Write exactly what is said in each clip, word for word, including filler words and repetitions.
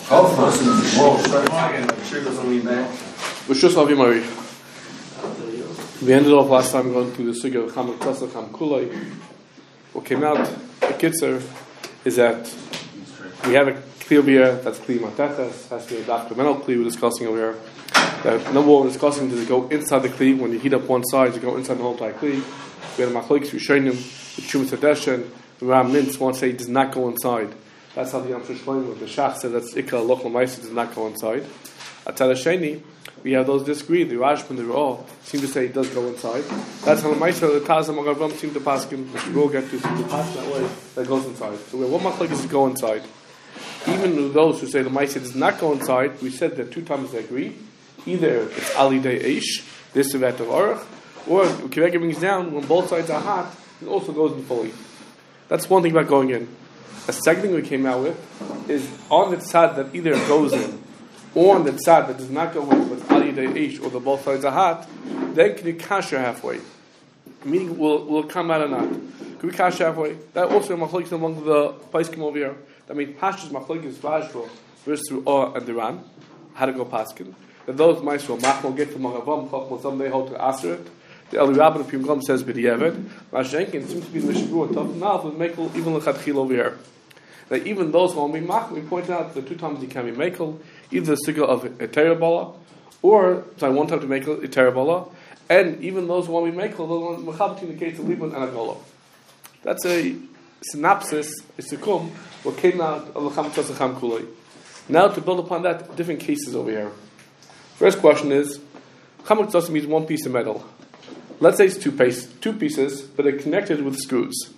We ended off last time going through the sugya of Cham Tzasa Cham Kulai. What came out, the Kitzer, is that we have a kli over here that's kli mateches, has to be a documental kli we're discussing over here. That number one we're discussing is to go inside the kli. When you heat up one side, you go inside the whole entire kli. We had a machlokes Rishonim, the Shumas Hadeshen, the Ram Mintz want to say it does not go inside. That's how the Yam Shlomo, the Shach said that's Ikka local Ma'aseh does not go inside. Atzad Hasheni, we have those disagree. The Rashba and the Ra'ah seem to say it does go inside. That's how the Ma'aseh, the Taz and Magavam seem to pass him, which we will get to, seem to pass that way, that goes inside. So we have one machlokes is to go inside. Even those who say the Ma'aseh does not go inside, we said that two times they agree. Either it's Ali Day Eish, this event of Aruch, or Kirega brings down when both sides are hot, it also goes in fully. That's one thing about going in. The second thing we came out with is on the tzad that either goes in or on the tzad that does not go in with Ali Day Eish or the both sides are hot, then can you kasher halfway? Meaning, will will it come out or not? Can we kasher halfway? That also machlokes among the paiskim over here. That means pashtus machlokes vashvo versus through Or and Duran. How to go paskin? That those ma'aseh machmol get from Magavam chachmol someday hold to answer it. The Eli Rabban of Pim Glam says b'diavad. Mashenkin seems to be the Mishbur tough enough with mekel even lechatchil over here. That even those who only mach, we point out the two times you can be mekel, either the sigil of a terabala, or sorry, one time to mekel a terabala, and even those who want to be mekel, those mechabti in the case of Liban and Agola. That's a synopsis, a sikum, what came out of the Cham Tzasa Cham Kulai. Now to build upon that, different cases over here. First question is, Cham Tzasa means one piece of metal. Let's say it's two pieces, two pieces, but they're connected with screws,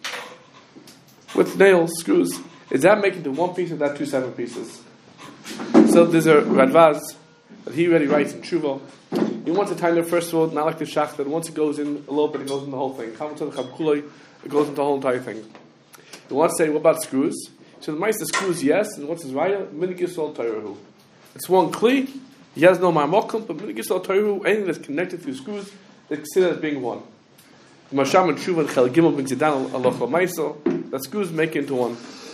with nails, screws. Is that making to one piece or that two separate pieces? So there's a Radvaz that he already writes in Tshuva. He wants to time there first of all, not like the Shach, that once it goes in a little bit, it goes in the whole thing. It goes into the whole entire thing. He wants to say, what about screws? So the mice the screws, yes, and what's his raya? Minigisol Toirahu. It's one kli. He has no marmokum, but Minigisol Toirahu, anything that's connected through screws, they consider as being one. Masham and Tshuva and Chel Gimel brings it down Allah Ma'aseh. That screws make it into one.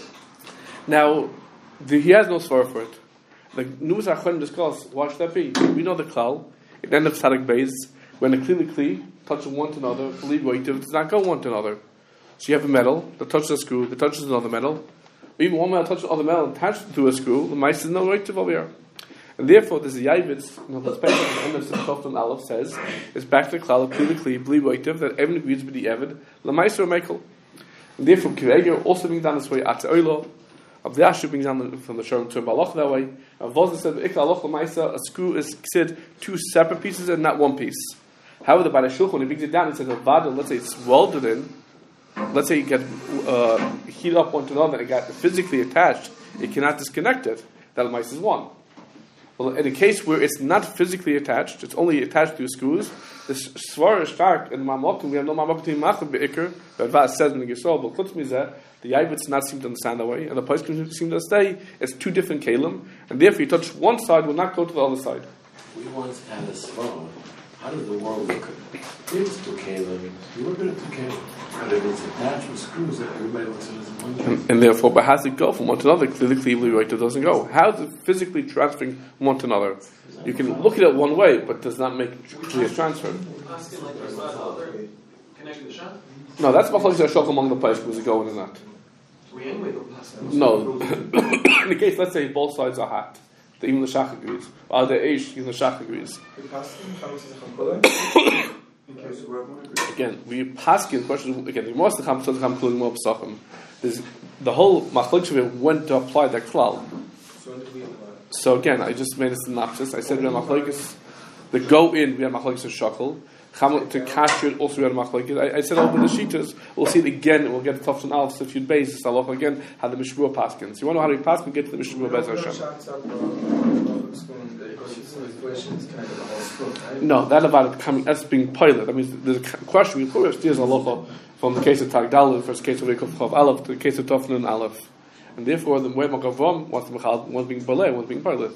Now, the, he has no svara for it. The Numas Achronim discuss, why should that be? We know the klal. It ends up Tzadik Beis. When the kli the kli touch one to another, believe what it does not go one to another. So you have a metal that touches a screw, that touches another metal. Or even one metal touches another metal attached to a screw. The mice is no right to over here. And therefore, there's a Yavitz, in the perspective of the end of Simchot and Aleph says, it's back to the klal of kli the kli, believe what it does, that everyone agrees with the Evid, the mice are mekel. And therefore, Kireger also being done this way, Atze Oilo. Of the Asher brings down from the Shalom to Balach that way. And Vozna said, "Ikla Aloch L'Maisa, a screw is considered two separate pieces and not one piece." However, by the Shulchan, when he brings it down, he says a vada. Let's say it's welded in. Let's say you get uh, heat up one to another and it got physically attached. It cannot disconnect it. That L'Maisa is one. Well, in a case where it's not physically attached, it's only attached to screws. The svara is stark in the Mamokim. We have no Mamokim to Machab be'ikr. But Vaz says in the Yisrael, but Chutz Mizeh, the Yavitz not seem to understand that way, and the Poskim seem to stay. It's two different kalim, and therefore you touch one side will not go to the other side. We once had a svara. How did the world look? It was two kalim. You look at it two kalim, and if it's attached with screws, everybody looks at it as one kalim. And, and therefore, but how does it go from one to another? Clearly, clearly, right, it doesn't go. How is it physically transferring one to another? You can look at it one way, but does not make clear transfer. No, that's machlokes Shulchan among the places was it going or not. No, in the case, let's say both sides are hot. Even the Shach agrees. Or the Eish, even the Shach agrees. Again, we paskin question again. The most the Cham Tzasa Cham Kulai more Pesachim. The whole machlokes of it went to apply that klal. So again, I just made a synopsis. I said we have machlokes. The go in we have machlokes of shakal. To kasher it also we have machlokes. I, I said over the shitas. We'll see it again. We'll get the Tov and Aleph. So if you base this aloch again, how the mishmur paskins. You want to know how to be paskin? Get to the mishmur bez Hashem. No, that about it coming as being pilot. I mean, there's a question. We put upstairs aloha from the case of Tagdal, the first case of Rekov Chav Aleph, to the case of Tofan and Aleph. And therefore, the way Magavam wants to Mechal, one's being Balei, one's being pilot.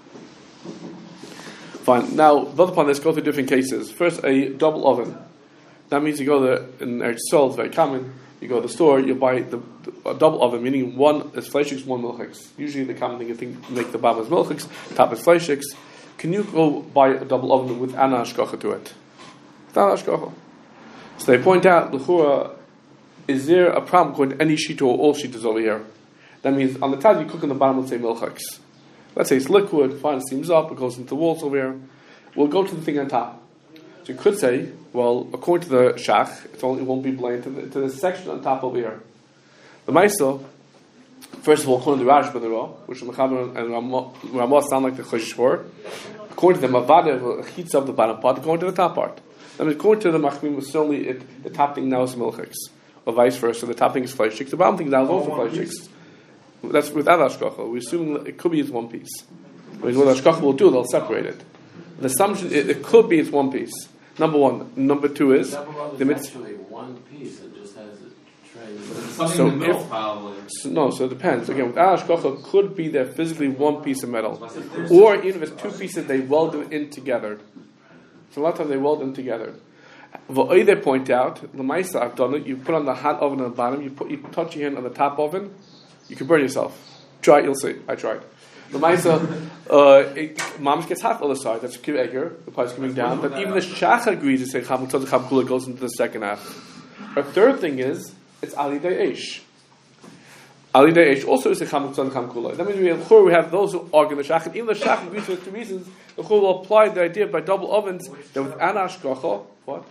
Fine. Now, build upon this, go through different cases. First, a double oven. That means you go there in Eretz Yisrael, it's very common. You go to the store, you buy the, the a double oven, meaning one is fleishiks, one milchiks. Usually the common thing you think make the bottom is milchiks, top is fleishiks. Can you go buy a double oven with ana hashgacha to it? Without hashgacha. So they point out, l'chura, is there a problem going to any sheet or all sheets over here? That means on the top you cook on the bottom, let's say milchiks. Let's say it's liquid, fine, it steams up, it goes into the walls over here. We'll go to the thing on top. So you could say, well, according to the shach, it's only, it won't be blamed to the, to the section on top over here. The Maisa, first of all, according to Rash Ben Ra, which Mechaber and Ramah sound like the Choshesh for, according to the Mavada, the heats of the bottom part, according to the top part. I mean, according to the Machmim, certainly it, the top thing now is milchiks, or vice versa. The top thing is fleishiks. The bottom thing now is also fleishiks. That's without hashgacha. We assume it could be it's one piece. I mean, what hashgacha will do, they'll separate it. The assumption it, it could be it's one piece. Number one. Number two is the mitzvah. Actually, one piece. It just has a tray. Something so in the middle, if, probably. So, no, so it depends. Again, without hashgacha, it could be there physically one piece of metal, or even if it's two pieces, they weld them in together. So a lot of times they weld them together. They point out, the Maisa, I've done it. You put on the hot oven on the bottom. You put, you touch your hand on the top oven. You can burn yourself. Try it, you'll see. I tried. The Maisa, uh, Mamish gets hot on the other side. That's Kiv Eger. The pipe's coming down. But even the Shach agrees to say Chamut Tzad Cham Kula goes into the second half. A third thing is it's Ali Eish. Ali Eish also is a Chamut Tzad Cham Kula. That means we have, we have those who argue the Shach. And even the Shach agrees for two reasons. The Chur will apply the idea by double ovens that with Anash Gacha, what?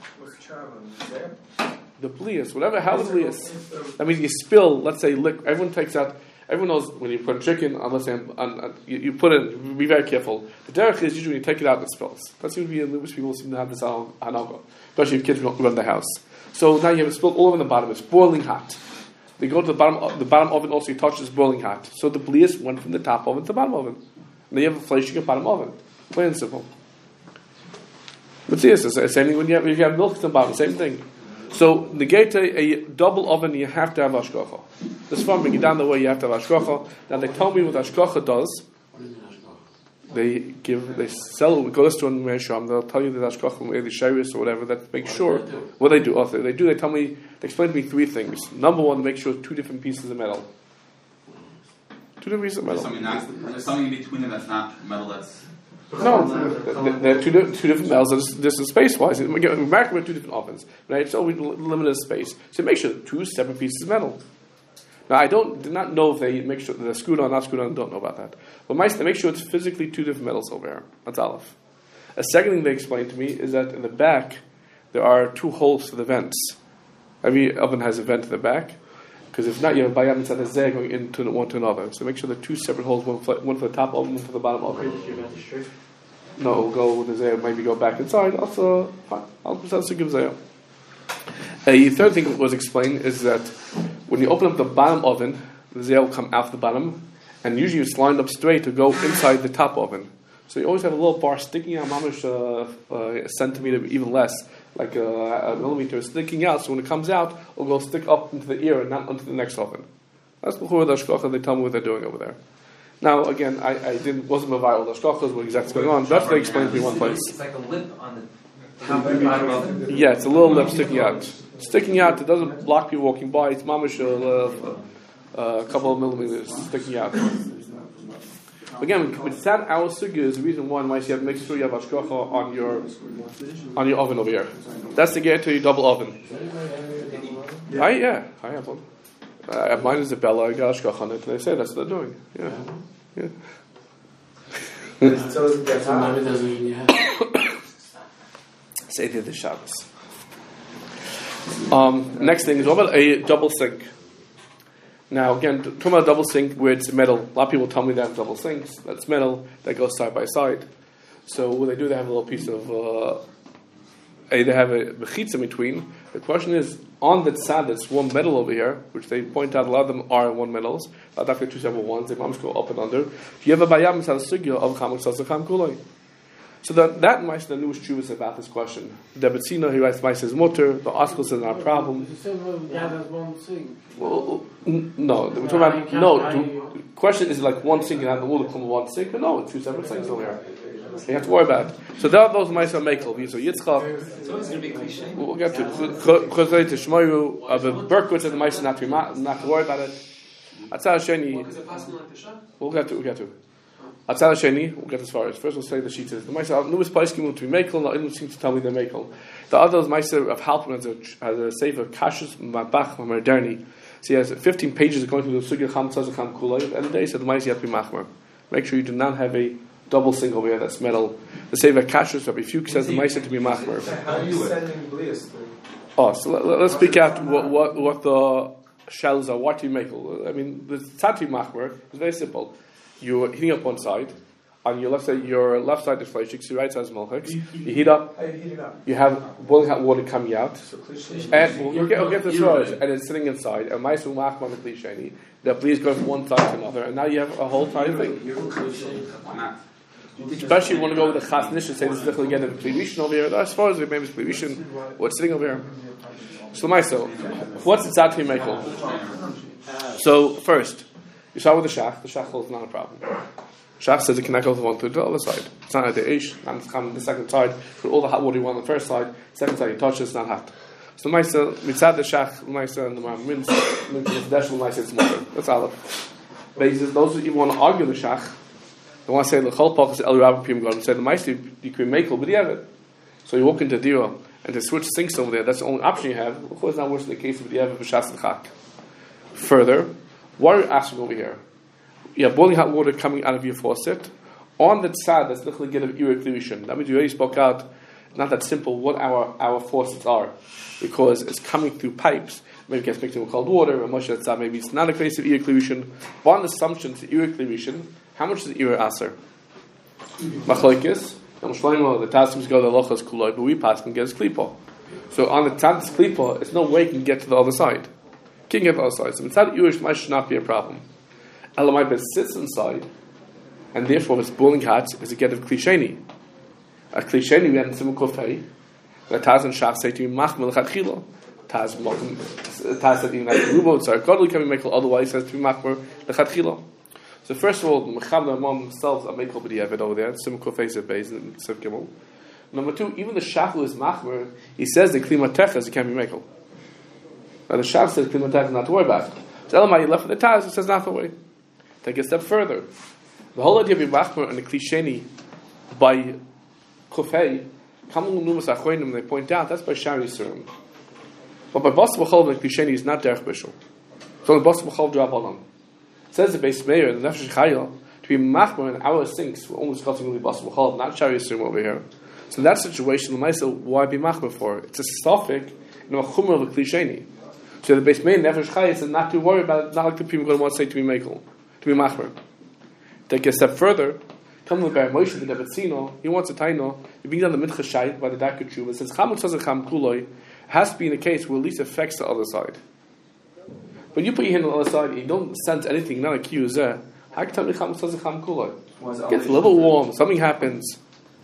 The blias, whatever, how the blias. That means you spill, let's say, liquid. Everyone takes out, everyone knows when you put chicken, unless on, on, you, you put it, be very careful. The derech is usually when you take it out, it spills. That seems to be, in which people seem to have this hanaga, especially if kids run the house. So now you have it spilled all over the bottom, it's boiling hot. They go to the bottom, the bottom oven also, you touch it's boiling hot. So the blias went from the top oven to the bottom oven. And then you have a flesh, you get bottom oven. Plain and simple. But see, it's the same thing when you have, if you have milk to the bottom, same thing. So, negate a double oven, you have to have hashgacha. This one, bring it down the way, you have to have hashgacha. Now, they tell me what hashgacha does. They give, they sell, we go to the store in Meisham, they'll tell you that hashgacha, maybe shayris or whatever, that make sure, what they do, also, they do, they tell me, they explain to me three things. Number one, to make sure two different pieces of metal. Two different pieces of metal. There's something, there's something in between them that's not metal that's... No, they're two, two different metals. There's, there's a space-wise. We're marking with two different ovens, right? So we limited space. So make sure two separate pieces of metal. Now I don't did not know if they make sure they're screwed on, not screwed on. Don't know about that. But my, they make sure it's physically two different metals over here. That's aleph. A second thing they explained to me is that in the back there are two holes for the vents. Every oven has a vent in the back. Because if not, you have a bayam inside the zeh going into one to another. So make sure there are two separate holes, one for, one for the top oven, one for the bottom oven. No, we'll go with the zeh, maybe go back inside. Also, fine. I'll also give zeh. A third thing that was explained is that when you open up the bottom oven, the zeh will come out the bottom, and usually it's lined up straight to go inside the top oven. So you always have a little bar sticking out, mamish uh, uh, a centimeter, even less, like a, a millimeter sticking out. So when it comes out, it'll go stick up into the ear and not onto the next oven. That's before the hashgacha. They tell me what they're doing over there. Now, again, I, I didn't wasn't mavile the hashgachas, what exactly going on. That's what they explained to me in one place. It's like a lip on the top and bottom of it. Yeah, it's a little lip sticking out. Sticking out. It doesn't block people walking by. It's mamish a, a, a couple of millimeters sticking out. Again, with that, our sugi is the reason why you have to make sure you have hashgacha on your on your oven over here. That's to get to your double oven. I yeah, I have one. Uh, mine is a Bella. I got hashgacha on it. They say that's what they're doing. Yeah, yeah. So that's why it doesn't even have. Say the other Shabbos. Um, next thing is what about a double sink? Now, again, talking about a double sink where it's metal. A lot of people tell me they have double sinks. That's metal that goes side by side. So what they do, they have a little piece of. Uh, a, they have a mechitza in between. The question is on the tzad that's one metal over here, which they point out a lot of them are one metals. Not after two separate ones. They must go up and under. You have a bayam mitzad sugya of chamuk tzazakam kuloi. So that that mice the newest truth is about this question. The Betzina, he writes mice is mutter. The Oskel says not a problem. You said yeah, that's one thing. Well, n- no, we're talking about no. The question is like one sink and have all the come one sink, but no, it's two separate sinks over here. You have to worry about it. So there are those Maisa Mekel. So Yitzchak. It's always going to be cliche. We'll get to Chazay to Shmoyu of a Berkowitz and the Maisa not to not to worry about it. Atzal Sheni. Is it possible like the shop? We'll get to. We'll get to. Atzal Sheni. We'll get as far as first. We'll say the sheet is the Maisa. Newest Paiskim to be Mekel. Not even seem to tell me they're Mekel. The others Maisa of Halpin as a as a sefer Kashus Mabach Moderni. So he has fifteen pages going through the Sugya Cham Tzazah Cham Kulay. And the day said the Maisa you have to be Machmer. Make sure you do not have a double sink over here that's metal. The Sefer Kashrus Rabbi Fuchs says the Maisa to be Machmer. How are you sending bliss? Oh, so let, let's speak out what, what what the shells are. What do you make? I mean, the Tzati Machmer is very simple. You're heating up one side. On your left side, your left side is fleishik, so your right side is malchik. You heat up. You have boiling hot water coming out, and we'll get, we'll get this right. And it's sitting inside. And ma'asu machma meklisheni. The please go from one side to another, and now you have a whole entire thing. Especially if you want to go with the chas nish and say this is literally again the klivishin over here. As far as the maybe klivishin, what's sitting over here. So ma'asu, what's the tzati mekel? So first, you start with the shach. The shach hole is not a problem. Shach says it cannot go from one to the other side. It's not at the ish, and it's coming the second side. Put all the hot water you want on the first side. Second side you touch it, it's not hot. So the Maisa, mitzad the shach, the Maisa and the Ma'amins, the Deshel Maisa, it's more. That's all. But he says those who even want to argue the shach, they want to say the Chol Pach is El Rabbi Pim God, and say the Maisa you can make it, but you have it. So you walk into Dira and to switch sinks over there. That's the only option you have. Of course, it's not worse in the case of the Yev of Shas and Chak. Further, what are you asking over here? You have boiling hot water coming out of your faucet on the tzad that's literally get of irrigation. That means you already spoke out. It's not that simple what our, our faucets are, because it's coming through pipes. Maybe it gets mixed in with cold water, or much of that maybe it's not a case of irrigation. But on the assumption to irrigation, how much is ir aser? Machlokes. And Shlomo, the Tassim go the lochas kuloi, but we pass can get his klipa. So on the tzad's klipa, there's no way you can get to the other side. You can get to the other side. So tzad irish might should not be a problem. Elamai bet sits inside, and therefore if it's boiling hot, is a get of klisheni. A klisheni we had in Simon Kofei, the Taz and Shach say to me, Machmel Chachilo. Taz Taz said even like Rubo, it's our godly can be Mekel, otherwise says to be Machmer Chachilo. So first of all, the Mechavna Mom themselves are Mekel B'diavad over there, Simon Kofei is a base in Sev Gimel. Number two, even the Shach who is Machmer, he says the Klimateches, it can be Mekel. Now the Shach says Klimateches not to worry about it. So Elamai, you left with the Taz, it says not to worry. Take a step further. The whole idea of Machmer and the Klisheni by Kofei, Kamal Numas Achroinim, they point out that's by Shari Yisurim. But by Bas B'chol and Klisheni is not Derech Bishul. So the Bas B'chol Drab Olam. It says the base mayor, the Nefesh Chayil, to be Machmer in our sinks, we're only discussing only Bas B'chol, not Shari Yisurim over here. So in that situation, the Maisa, why be Machmer for? It's a suffix in a Chumra of a Klisheni. So the base mayor, Nefesh Chayil, says not to worry about it, not like the people going to want to say to be Mekel. To be machmer. Take a step further, come with Moshe the Devatzino, he wants a taino, you bring down the Mincha Shait by the Dakar Tshuva, it says Chamut Tzazah Cham Kuloi has to be in a case where at least affects the other side. But you put your hand on the other side and you don't sense anything, not accused there. How can you tell me Chamut Tzazah Cham Kuloi? It gets a little warm, something happens.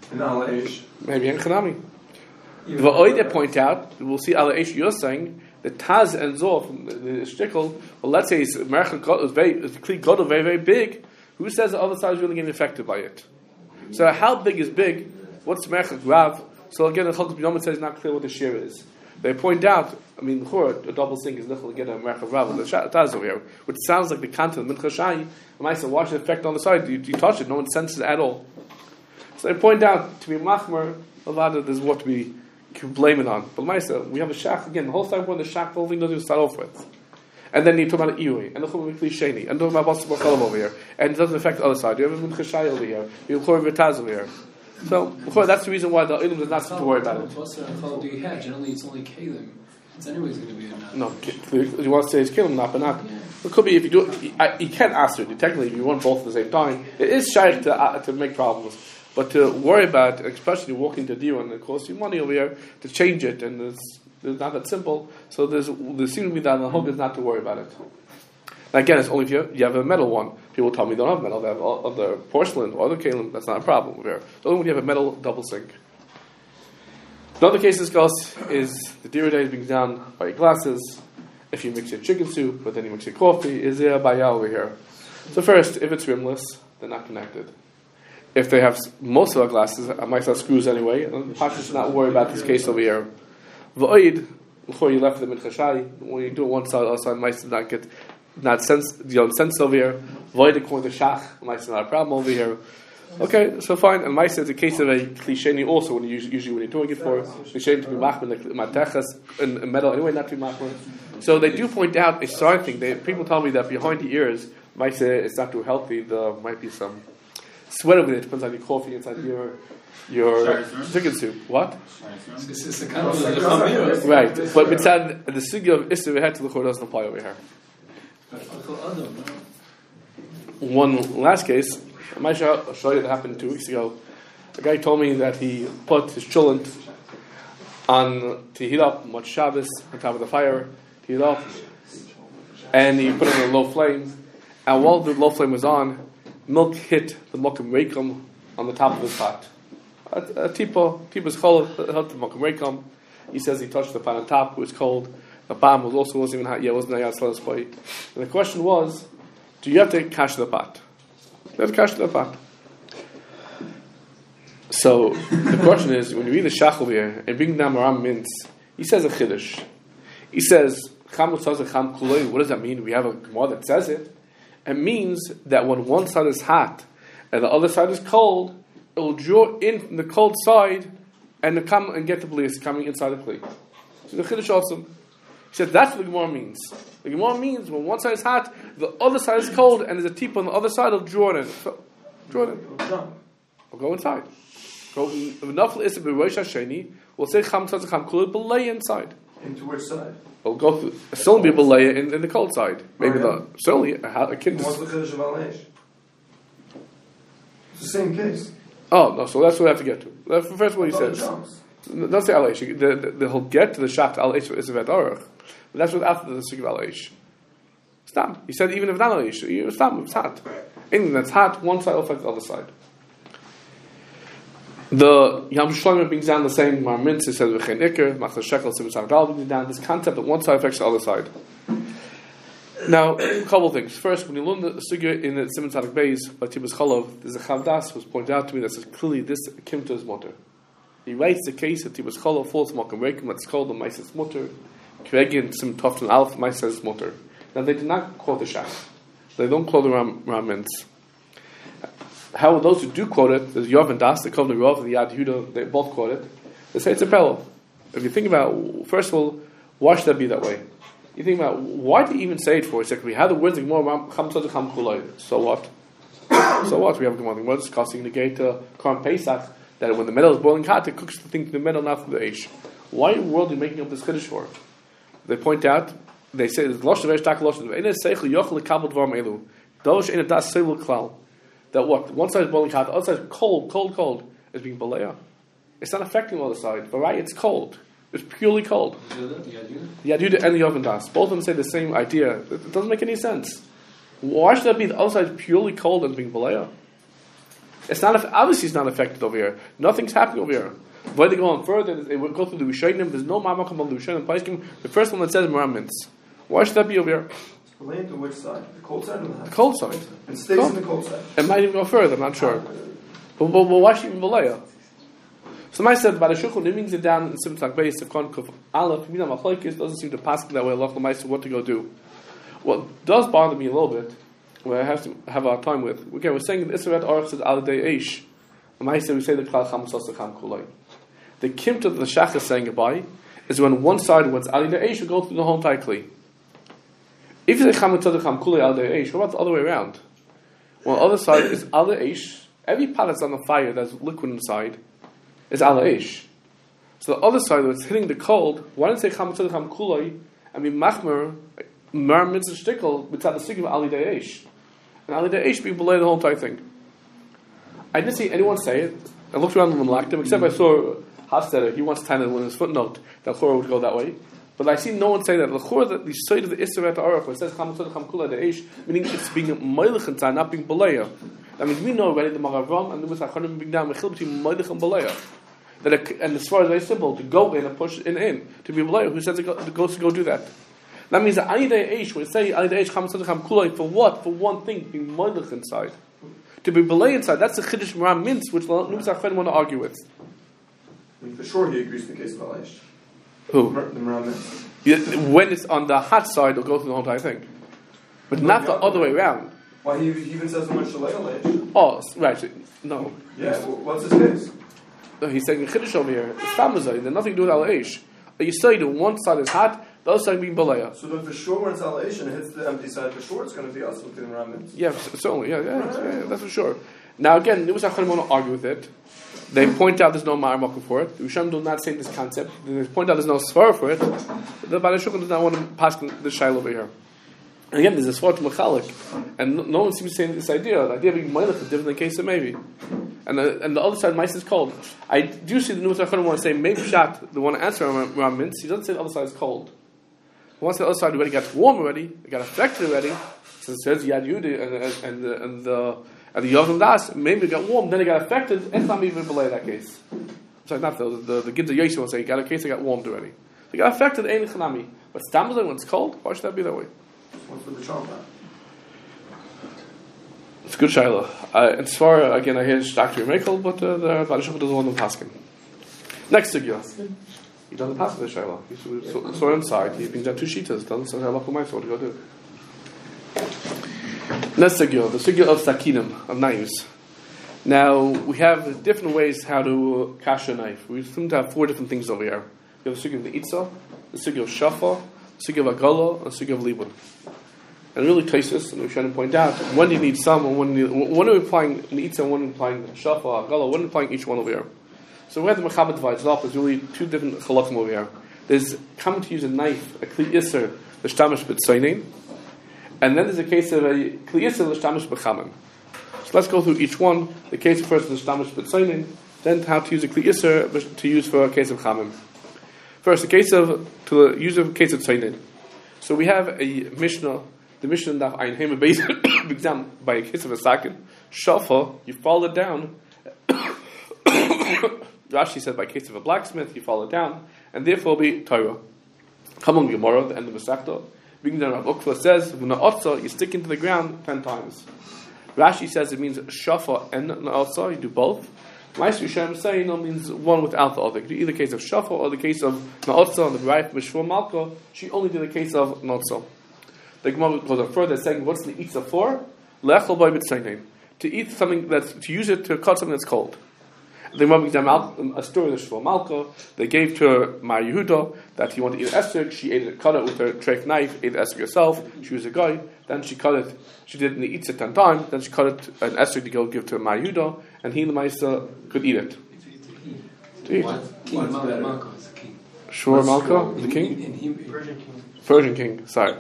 Maybe in Chanami. The Oide point out, we'll see Ala Eish you're saying, the Taz ends off, the, the shtickle, well, let's say it's very, it's very, very big. Who says the other side is really getting affected by it? So, how big is big? What's Merchak Rav? So, again, the Chalkos B'Yom says it's not clear what the shear is. They point out, I mean, a double sink is Nichel again, a Merchak Rav, the Taz over here, which sounds like the content of Mincha Shai. I said, watch the effect on the side. You, you touch it, no one senses it at all. So, they point out, to be Machmer, a lot of there's what to be. You can blame it on. But Maisa, we have a shach again. The whole time when the shach, the whole thing doesn't start off with, and then you talk about Iwi, and the Chum Sheni, and talk about Bas B'chol over here, and it doesn't affect the other side. You have a Mincha Shai over here. You have Chor V'Taz over here. So that's the reason why the Ilum is not supposed to worry about it. Do you have? Generally, it's only Kalim. It's anyways going to be enough. No, you want to say it's Kalim, not but not. It could be if you do. You can't ask it. Technically, if you want both at the same time, it is shy to uh, to make problems. But to worry about, especially walking to Dira, and it costs you money over here to change it, and it's, it's not that simple. So there's there seems to be that the hope is not to worry about it. Now again, it's only if you, you have a metal one. People tell me they don't have metal; they have other porcelain or other kalim. That's not a problem over here. So only when you have a metal double sink. Another case discussed is the Dira day is being done by your glasses. If you mix your chicken soup, but then you mix your coffee, is there a bayah over here? So first, if it's rimless, they're not connected. if they have s- most of our glasses, I might have screws anyway. And Pasha should not worry about this case over here. V'oid, before you left the mincha shai, when you do it one side, the other side might not get not sense, you don't sense over here. Void according to shach, might not a problem over here. Okay, so fine. And might is a case of a klisheni also when you usually, usually when you're doing it for klisheni to be machman like matechas in, in metal anyway, not to be machman. So they do point out a side thing. They, people tell me that behind the ears might say it's not too healthy. There might be some sweat over there. It depends on your coffee inside your your chicken soup. What? This is the kind of the Right, but inside the sugya of Isser head to the doesn't apply over here. One last case, I might show, show you that happened two weeks ago. A guy told me that he put his chulent on to heat up much Shabbos on top of the fire, to heat up, and he put it on a low flame. And while the low flame was on, milk hit the mokum reikum on the top of his pot. A, a tipo, tipa's cold, hit the mokum reikum. He says he touched the pot on top, it was cold. The bottom was also wasn't even hot. Yeah, it wasn't a slow spray. And the question was, do you have to cash the pot? You have to cash the pot. So the question is, when you read the Shach over here and bring down Maram Mintz, he says a chiddush. He says, "Cham utzaz cham kuloi." What does that mean? We have a Gemara that says it. It means that when one side is hot and the other side is cold, it will draw in from the cold side and come and get the bliss coming inside the kli. So the chiddush also. He said that's what the Gemara means. The Gemara means when one side is hot, the other side is cold, and there's a tip on the other side, it'll draw it in. So, draw it in. We'll go inside. Go enough is to be Rosh Hasheni. We'll say Cham Tzaz Cham Kula belay inside. Into which side? We'll go through. Still be belay in, in the cold side. Maybe Oh, yeah. the certainly a, a kid. What's the chiddush of Al-Eish? It's the same case. Oh no! So that's what I have to get to. That's the first one he I thought it says. jumps. Don't say Al-Eish. The, the, the, he'll get to the Shacht Al-Eish is a Aruch. But that's what after the Sig of Al-Eish. Stop. He said even if not Al-Eish, stop. It's hot. Anything that's hot, one side will affect the other side. The Yam Shlomo brings down the same Marmintz. He says V'chein Iker, Machzor Shekel, Simon Sagdal brings down this concept that one side affects the other side. Now, a couple things. First, when you learn the sugya in the Simon Sadak Beis by Tibus Cholov, there's a Chavdas was pointed out to me that says clearly this Kimta is mutter. He writes the case that Tibus Cholov falls Malkum Rekim that's called the Maisis mutter. Kregin Sim Tofton Alf Maisis mutter. Now they do not quote the Shach. They don't quote the Ram Ramintz. How those who do quote it, there's Yov and Das, the Kovna Yov and the Yad Yehuda, they both quote it. They say it's a parallel. If you think about, first of all, why should that be that way? You think about, why do you even say it for? It's like we have the words like more Cham Tzad Cham Kulay. So what? So what? We have Gemara. We're discussing the gate to Korban Pesach that when the metal is boiling hot, it cooks the thing to the metal, not from the Eish. Why in the world are you making up this chiddush for? They point out, they say, "Losh Vesh Tak Losh Ve'Enes Seichel Yochel Lekabel Dvarim Elu Dosh Ein Das Seil Klal." That what one side is boiling hot, the other side is cold, cold, cold. Is being balea. It's not affecting the other side, but right, it's cold. It's purely cold. The Yaduda and the Yov and Das, both of them say the same idea. It doesn't make any sense. Why should that be the other side is purely cold and being balea? It's not. Obviously, it's not affected over here. Nothing's happening over here. Why they go on further? They will go through the Rishonim. There's no Mamakam of the Rishonim. The first one that says Maramintz. Why should that be over here? Related to which side? The cold side or the hot? The cold side. It stays Cold. in the cold side. It might even go further. I'm not sure. But, but, but why should you even balea? Somebody said by the Shulchan, it means it down in Simtak Beis of Kon Kuf Aleph. Mina Machlokes doesn't seem to pass that way. Allah L'Maisa, what to go do? What does bother me a little bit, where I have to have our time with. Okay, we're saying that Isra Aruch says Al Dei Eish. L'Maisa, we say the Klal Cham Sos Cham Kulay. The kimt that the Shach is saying goodbye is when one side, when it's Ali Eish, will go through the whole entire kli. If you say Cham Tzad Cham Kulei Ali Eish, what about the other way around? Well, the other side is Ali Eish. Every pot that's on the fire that's liquid inside is Ali Eish. So the other side, when it's hitting the cold, why don't you say Cham Tzad Cham Kulei and be Machmer, Mer Mitzvah Shtickle, Mitzad the Sigma Ali Eish? And Ali Eish being below the whole entire thing. I didn't see anyone say it. I looked around the Malaktim, except I saw Hafstadter, he wants to tie it in his footnote that Chorah would go that way. But I see no one say that. The Chorah, that the side of the Isra Aruch, where it says Cham Tzad Cham Kula Eish, meaning it's being Meilech inside, not being Beleya. That means we know already the Magavam and the Mitzachronim being down Mechil between Meilech and Beleya. That it, and as far as very simple, to go in and push in in, to be Beleya, who says it goes to go do that? That means that Ani Day Eish, when you say Ani Day Eish Cham Tzad Cham Kula, for what? For one thing, being Meilech inside. To to be belay inside. That's the Chiddush Maram Mintz, which Nubis Achronim want to argue with. I mean, for sure he agrees in the case of Aleish. Who? The Maram Mintz. Yeah, when it's on the hot side, it'll go through the whole entire thing. But not the other way around. Why he, he even says so much Shalei Aleish. Oh, right. No. Yeah, well, what's his case? No, he's saying Chiddush over here. It's Tamazai. There's nothing to do with Aleish. You say that one side is hot, the other side being Balaya. So then for sure when it's Aleish and it hits the empty side, for sure it's going to be also the Maram Mintz. Yeah, certainly. Yeah, yeah, yeah, yeah, that's for sure. Now again, Nubis Achronim want to argue with it. They point out there's no Ma'ar for it. The Rishon do not say this concept. They point out there's no Svar for it. The Baalei Shulchan does not want to pass the Shail over here. And again, there's a Svar to Mechalik. And no, no one seems to say this idea. The idea of being Melech is different than the case of maybe. And the, and the other side, Mice is cold. I do see the Nubis Achronim want to say, maybe Shat, the one to answer Ram Mintz, he doesn't say the other side is cold. Once the other side already got warm already, it got affected already, so it says Yad Yudi and, and, and, the, and the and the Yavim Das, maybe it got warm, then it got affected, it's not even below that case. Sorry, not the the, the Gidza Yosef will say, got a case that got warmed already. It got affected, ain't Chanami. But Stamazai, when it's cold, why should that be that way? What's with the Trump? It's a good Shaila. Uh, as far, again, I hear Doctor Mekel, but uh, the Baalei Shulchan doesn't want them paskin. Next sugya. He doesn't pass the Shaila. He's so, so inside. He's been done two shitas. Doesn't say halakha ma'aser. What to go do? Next sugya, the sugya of sakinim, of knives. Now we have different ways how to cash a knife. We seem to have four different things over here. We have the sugya of the itza, the sugya of shafa, the sugya of agala, and the sugya of libun. And really Taisus, and we should point out when do you need some, and when, you, when are we applying the itza, and when are we applying shafa, agala, when are we applying each one over here? So where the Mechaber divides up is really two different halakim over here. There's coming to use a knife, a kli iser, the shtamish b'tzainin, and then there's a case of a kli iser, the shtamish b'chamen. So let's go through each one. The case of first is the shtamish b'tzainin, then how to use a kli iser to use for a case of chamen. First, the case of to use a case of tzainin. So we have a Mishnah, the Mishnah in Daf Ayin Hema based exam by a case of a sakin. Shafa, you fall it down. Rashi said by case of a blacksmith, you fall it down, and therefore be Torah. Come on, Gemara, the end of the Masechta. Beginning Rav Ukva says, "Na'otza, you stick into the ground ten times." Rashi says it means shafa and na'otza, you do both. Ma'aser Yisrael say no means one without the other. You do either case of shafa or the case of na'otza. The wife Mishvur Malka, she only did the case of na'otza. The Gemara goes on further, saying, "What's the itza for? Lechol by b'tzayin, to eat something that's to use it to cut something that's cold." The Gemara gives them a story of the Shmuel Malka. They gave to Mar Yehuda that he wanted to eat an esrog. She ate it, cut it with her treif knife, ate the esrog herself. She was a guy. Then she cut it. She did it in the eats it ten times. Then she cut it an esrog to go give to Mar Yehuda, and he, the Meister, could eat it. To eat. King Malka is a king. Shmuel Malka, the king, In Hebrew. Persian king. Persian king. Sorry.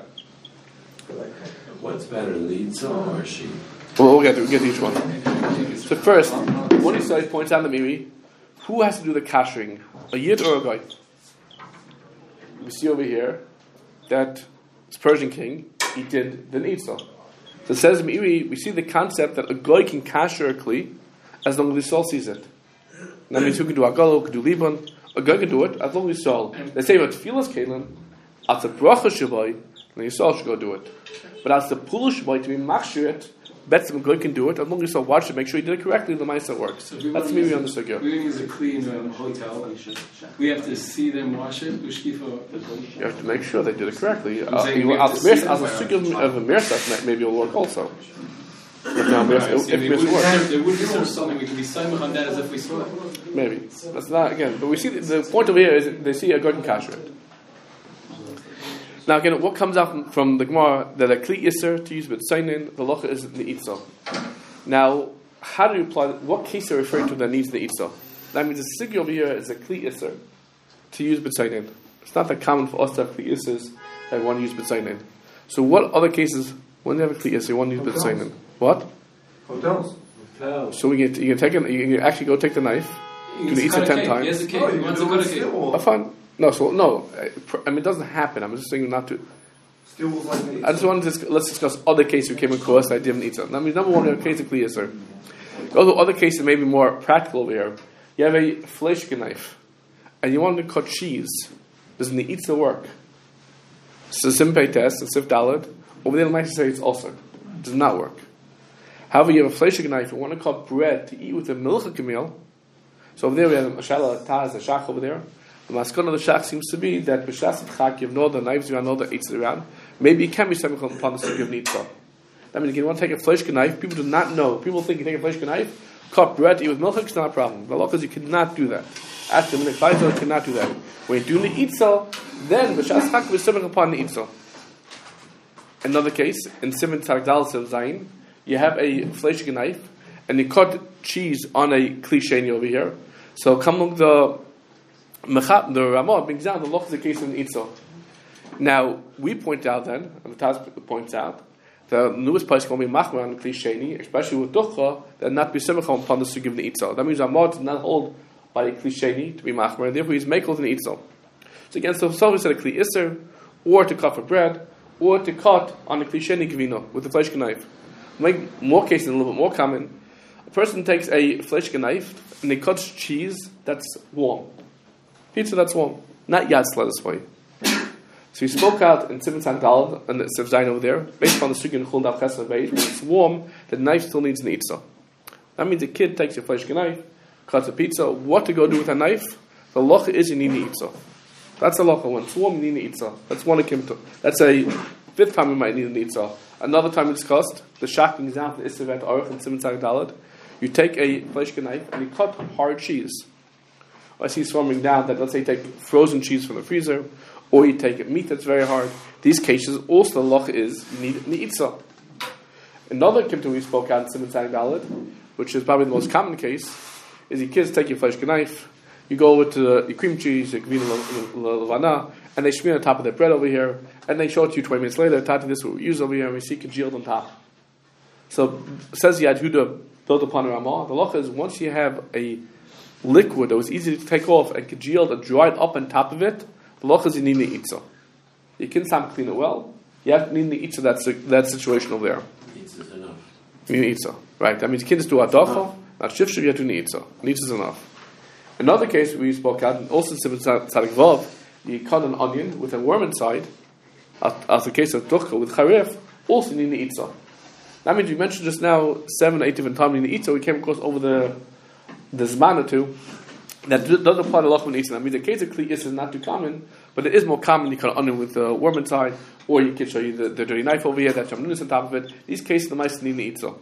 What's better, Litza or she? Well, we'll get to, we'll get to each one. So first, one of these guys points out to me, who has to do the kashering, a yid or a guy? We see over here that this Persian king, he did the Nitza. So it says, we see the concept that a guy can kasher a kli as long as the soul sees it. That means who can do agalo, who can do liban, a guy can do it as long as the soul. They say about tefillas kalim, as a bracha shabai, then your soul should go do it. But as the pula shabai, to be machshir it, Betzim Goy can do it, as long as you watch it, make sure you did it correctly, the Meister works. So That's me, we understood you. We use a clean in a hotel. We have to see them wash it. You have to make sure they did it correctly. I'm Uh, saying you- we have As to a see them as a wear sugya it. of a mirsas, maybe it'll work also. But now, Right, if so if we mirs would- works, there would be sort of something we can be so on that as if we saw it. maybe. That's not, again, but we see, the, the point over here is that they see a good and kasher it. Now again, what comes out from, from the Gemara, that a kli iser to use with seinin, the locha is the itza. Now, how do you apply, what case are you referring to that needs the itza? That means the sugya over here is a kli iser to use b'tzayin. It's not that common for us to have kli isers that want to use b'tzayin. So what other cases, when you have a kli iser, you want to use b'tzayin? What? Hotels. So we get, you can take it, you can actually go take the knife, you can eat it ten times. Yes, a cake. No, He you can wants do a it with good cake. steel wool. Oh, fine. No, so, no, I mean, it doesn't happen. I'm just saying not to. Steel wool's like meat. I just wanted to discuss, let's discuss other cases we came across that didn't eat them. I mean, number one, we have a case of kli iser. Although other cases may be more practical over here. You have a fleishke knife, and you want to cut cheese. Doesn't the itza work? So simpei test, the sif dalad. Over there, the might say it's also. It does not work. However, you have a fleshig knife, you want to cut bread to eat with a milchik meal. So over there we have a mashallah taz, a shach over there. The maskon of the shach seems to be that b'shas chak, you have no the knives around, no the eights around. Maybe you can be semicolon upon the sugi of nitzah. That means if you want to take a fleshig knife, people do not know. People think you take a fleshig knife, cut bread to eat with milchik, it's not a problem. The law says you cannot do that. Ask them, you cannot do that. When you do the itzel, then b'shas chak is semicolon upon the itzel. Another case, in Simon Tagdal Zayin, you have a fleshig knife, and you cut cheese on a klisheni over here. So come along the Mechat, the Ramah brings down the loch is the case in Itzel. Now we point out then, and the Taz points out, the newest place going to be machmer on the klisheni, especially with ducha, that not be similar upon the sugi of the Itzel. That means Ramah does not hold by a klisheni to be machmer, and therefore he's makel in the Itzel. So again, so someone said a kli iser, or to cut for bread, or to cut on the klisheni gvino with the flesh knife. Make more cases a little bit more common. A person takes a fleshka knife and they cut cheese that's warm. Pizza that's warm. Not yatzla this way. So he spoke out in Simon Sandal and the Sev Zayin over there, based on the sugi and chul dav chesed beis, when it's warm, the knife still needs an itza. That means a kid takes a fleshka knife, cuts a pizza, what to go do with a knife? The locha is you need an itza. That's the locha. When it's warm, you need an itza. That's one akimta. That's a fifth time we might need an itza. Another time we discussed the shocking example is Issevet Aruch and Simon Dalet. You take a fleshka knife and you cut hard cheese. I see swarming down that let's say you take frozen cheese from the freezer, or you take meat that's very hard. These cases also the loch is you need an itza. Another kimta we spoke out in Simon Dalet, which is probably the most common case, is your kids take your fleshka knife, you go over to the, your cream cheese, your gvina levana, and they smear on top of their bread over here, and they show it to you twenty minutes later. Tati, this is what we use over here, and we see congealed on top. So says Yad Huda built upon a Ramah. The law is once you have a liquid that was easy to take off and congealed and dried up on top of it, the law is you need the itza. You can some clean it well. You have to need the itza that that situation over there. Itza's enough. You need itza, right? That means you can just do adacha, not shifshir. You have to need itza. Itza is enough. Another case we spoke out, also in Tzadik Vav, you cut an onion with a worm inside, as the case of ducha with charif, also need the itza. That means we mentioned just now seven, eight different times in the itza. We came across over the the zman or two that doesn't apply to lachman itza. That means the case of kli is not too common, but it is more common. You cut an onion with a worm inside, or you can show you the, the dirty knife over here that shamnunis on top of it. These cases the mice need the itza.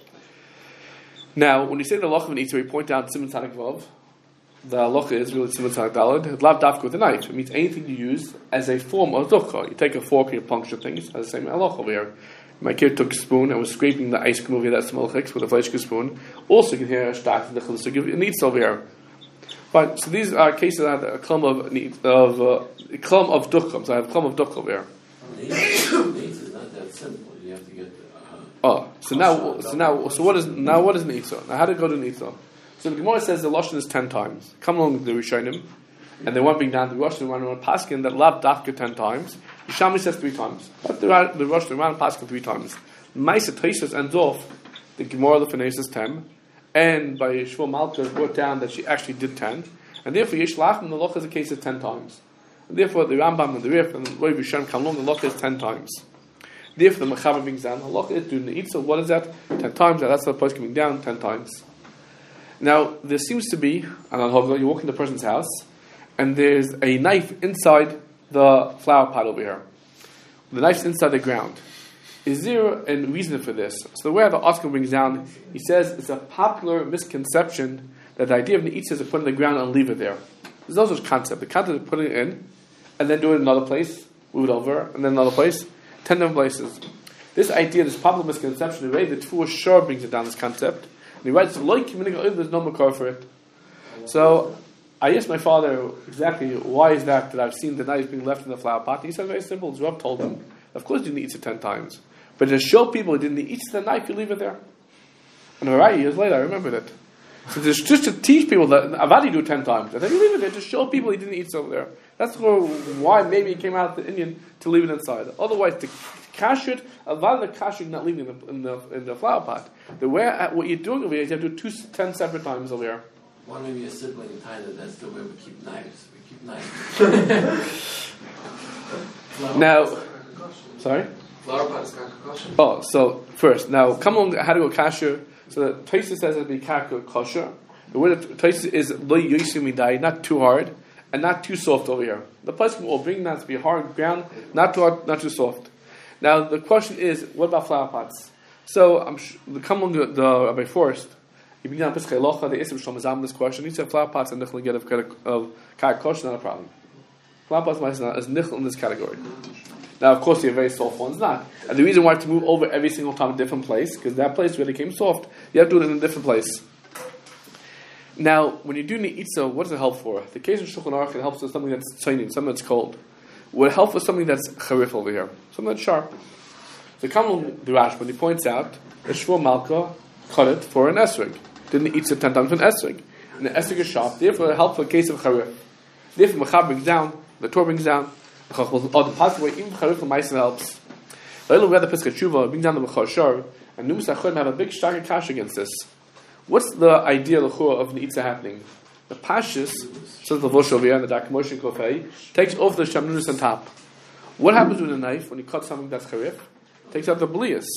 Now, when you say the lachman itza, we point out Simon Tzadik Vav. The halacha is really similar to Dalad. Lav dafka with a knife. It means anything you use as a form of dukkha. You take a fork and you puncture things. It has the same halacha over here. My kid took a spoon and was scraping the ice cream over here. That's malchik with a fleshka spoon. Also, you can hear a shtak the chilus. Give it needs over here. But so these are cases that have a klum of of uh, a klum of dukkha. So I have a klum of dukkha over here. The itza is not that simple. You have to get. Uh, oh, so now, so now, so what is now? What is an itza? Now, how to go to an itza? So the Gemara says the lashon is ten times. Come along with the Rishonim, and they want to bring down the Rosh and Ran Paskin that lav dafka ten times. The Shami says three times. But the the Rosh and Ran Paskin three times. Ma'aser Tosfos ends off the Gemara the Finesse is ten, and by Shmuel Malka brought down that she actually did ten, and therefore Yesh Lachim the loch is a case of ten times. And therefore the Rambam and the Rif and the Rosh Rishonim come along the loch is ten times. Therefore the Mechaber brings down the loch is doing the Itza. What is that? Ten times. That's the post coming down ten times. Now, there seems to be, and I'll you walk in the person's house, and there's a knife inside the flower pot over here. The knife's inside the ground. Is there a reason for this? So the way the Oscar brings down, he says it's a popular misconception that the idea of the itza is to put it in the ground and leave it there. There's no such concept. The concept is putting it in, and then do it in another place, move it over, and then another place, ten different places. This idea, this popular misconception, the way the Tfuah Shor brings it down, this concept, and he writes, like there's no makar for it. So I asked my father exactly why is that that I've seen the knife being left in the flower pot. He said very simple. His Rav told him, of course you didn't eat it ten times, but to show people you didn't eat the knife, you leave it there. And right years later, I remembered it. So just, just to teach people that Avadi do ten times, and then you leave it there to show people he didn't eat it over there. That's why maybe he came out the Indian to leave it inside. Otherwise, to cash it, Avadi the cash it not leaving in the, in the in the flower pot. The way what you're doing over here is you have to do two ten separate times over here. One of your siblings kind of that's the way we keep knives. We keep knives. Now, sorry. Flower pot is kosher. Oh, so first, now come on, how to go kasher. So the Tosfos says it'd be kosher. The word of Tosfos is lo yosim midai, not too hard and not too soft over here. The place will bring that to be hard ground, not too hard, not too soft. Now the question is, what about flower pots? So I'm sh- the come on the, the Rabbi Forrest. You begin on Pischei Locha, the Isam Shalom Azam this question. He said flower pots and nichel get of of kosher, not a problem. Flower pots might not as nichel in this category. Now, of course, the very soft one's not. And the reason why to move over every single time a different place, because that place where they came soft, you have to do it in a different place. Now, when you do Ne'itza, what does it help for? The case of Shulchan Aruch, it helps with something that's tiny, something that's cold. Would it help with something that's charif over here, something that's sharp? The Kamal the Rashba, he points out that Shmuel Malka cut it for an esrog. Didn't Ne'itza ten times for an esrog. And the esrog is sharp, therefore it helps for a case of charif. Therefore, Machab brings down, the Torah brings down, or the possible way, even charif the Meiser helps. Later, we had the Pesach Tshuva, brings down the Bechor Shor, and Numus Achodim have a big stark cash against this. What's the idea of Ne'itza happening? The Pashis, says the Vosh over here, and the Dak Moshe Kofei, takes off the Shamnunus on top. What happens with a knife when you cut something that's charif? Takes out the Blias.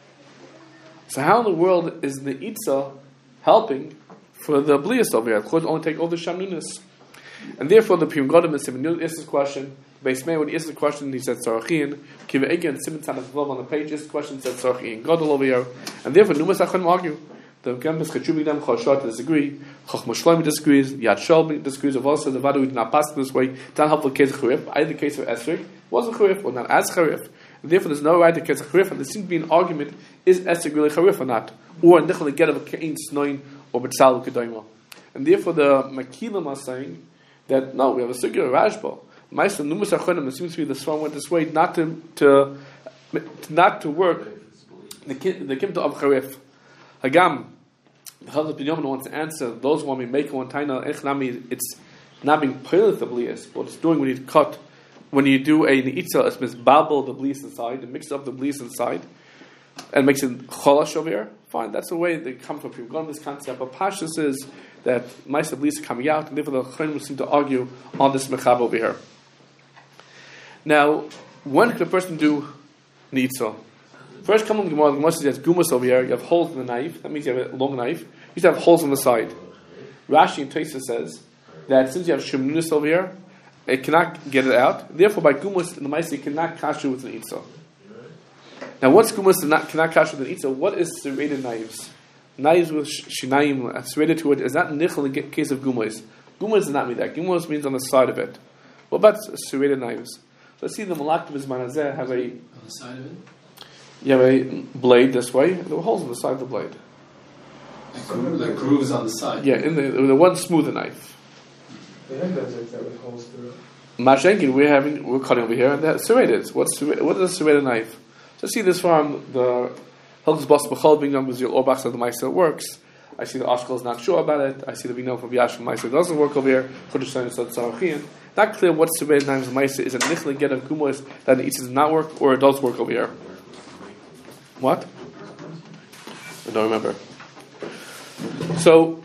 So how in the world is Ne'itza helping for the Blias over here? Of course, only take all the Shamnunus. And therefore, the Piyam Godim is Simon is this question. Base man, when he asked the question, he said Sarachin. Kiva again, Simon Tanach Vav on the page, this question said Sarachin. Godel over here. And therefore, Numas Achodim argue. The Gambas Chachubigdam Choshat disagree. Chochma Shlomi disagrees. Yad Shol disagrees. Of also the Vadu did not pass this way. It's not helpful case of Charif. Either the case of Esrik wasn't Charif or not as Charif. And therefore, there's no right to case of Charif. And there seems to be an argument: is Esrik really Charif or not? Or Nichol get of a Kain Snoin or Betzal Kedaima. And therefore, the Makilim are saying that no, we have a Sugya Rashba. Meister Numus Achonim. It seems to be the Swan went this way, not to to not to work the the Kimta of Charif. Hagam. The Chazal Binyamin wants to answer those who want to make one taina echnami. It's not being pilot the blias. What it's doing when you cut, when you do a neitza, it's misbabel the blias inside, and mix up the blias inside, and makes it cholash over here. Fine, that's the way they come from. We've gone this concept, but Pashas is that mice of blias are coming out, and therefore the Chachamim seem to argue on this mechab over here. Now, when can a person do neitza? First, come on the Gemara. The Gemara says there's gumus over here. You have holes in the knife. That means you have a long knife. You used to have holes on the side. Rashi and Tosfos says that since you have shemnunus over here, it cannot get it out. Therefore, by gumus in the mice, it cannot kasher with an itza. Now, what's gumus and not cannot kasher with an itza? What is serrated knives? Knives with shinaim serrated to it is not nichel in the case of gumus. Gumus does not mean that. Gumus means on the side of it. What about serrated knives? Let's see the malaktiv izmanazeh have a on the side of it. You have a blade this way. There were holes on the side of the blade. The, gro- the grooves on the side. Yeah, in the, the one smoother knife. They have those that with holes through it. Mashenkin, we're having we're cutting over here, and that's serrated. What's serrated? What is a serrated knife? So see this from the Hilchos Bas B'chol being done with Zil Orbach so the Meiser works. I see the Ashkel is not sure about it. I see the Bino from Yash from Meiser doesn't work over here. Not clear what serrated knives Meiser is a nichel get of kumos that it does not work or it does work over here. What? I don't remember. So,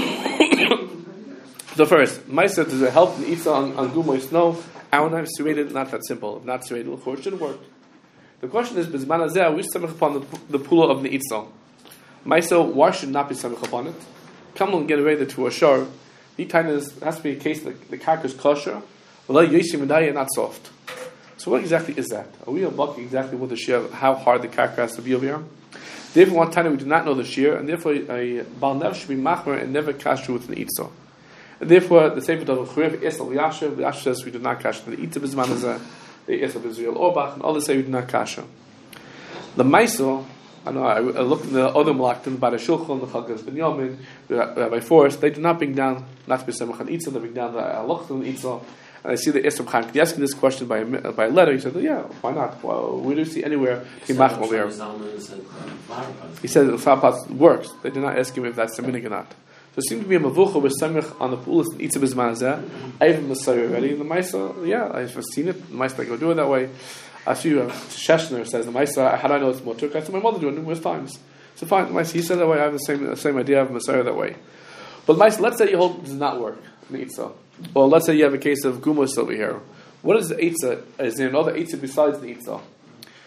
the first, Meiser, does it help the Itza on, on Gumois? No. Our knife serrated, not that simple. If not serrated, of course, it should work. The question is, Bizman Azeh, we samech upon the, the pula of the Itza. Meiser, why should not be samech upon it? Come on, get away the to a shor. The time is, has to be a case that the karka is kosher, but not soft. So what exactly is that? Are we unbucking exactly what the shear, how hard the karka has to be over here? Therefore, one time we do not know the shear, and therefore a bal nev should be machmer and never kasher with an itza. And therefore, the sefer of Churiv is al Yasher. Yasher says we do not kasher the itza bizman azeh. The is of Israel Orbach, and others say we do not kasher. The Meiser, I know I, I looked at the other malaktim by the Shulchan, the Chagas Binyamin, Rabbi Forrest. They do not bring down not to be semach an itza. They bring down the halachah on itza. And I see the Isram Khan asking this question by a, by a letter. He said, yeah, why not? Well, we don't see anywhere Himach over here. He said the flower pots works. They did not ask him if that's the minig or not. So it seems to be a mavucha with samich on the pulas and itza bizman azeh. I have a Messiah already. And the Maisa, yeah, I've seen it. The Maisa, I go do it that way. I see uh, Sheshner says, the Maisa, how do I know it's Motuk? I said, my mother do it numerous times. So fine, the Maisa, he said that way. I have the same the same idea. I have a Messiah that way. But Maisa, let's say your whole does not work. The itza. Or let's say you have a case of gumus over here. What is the itza? Is there another itza besides the itza?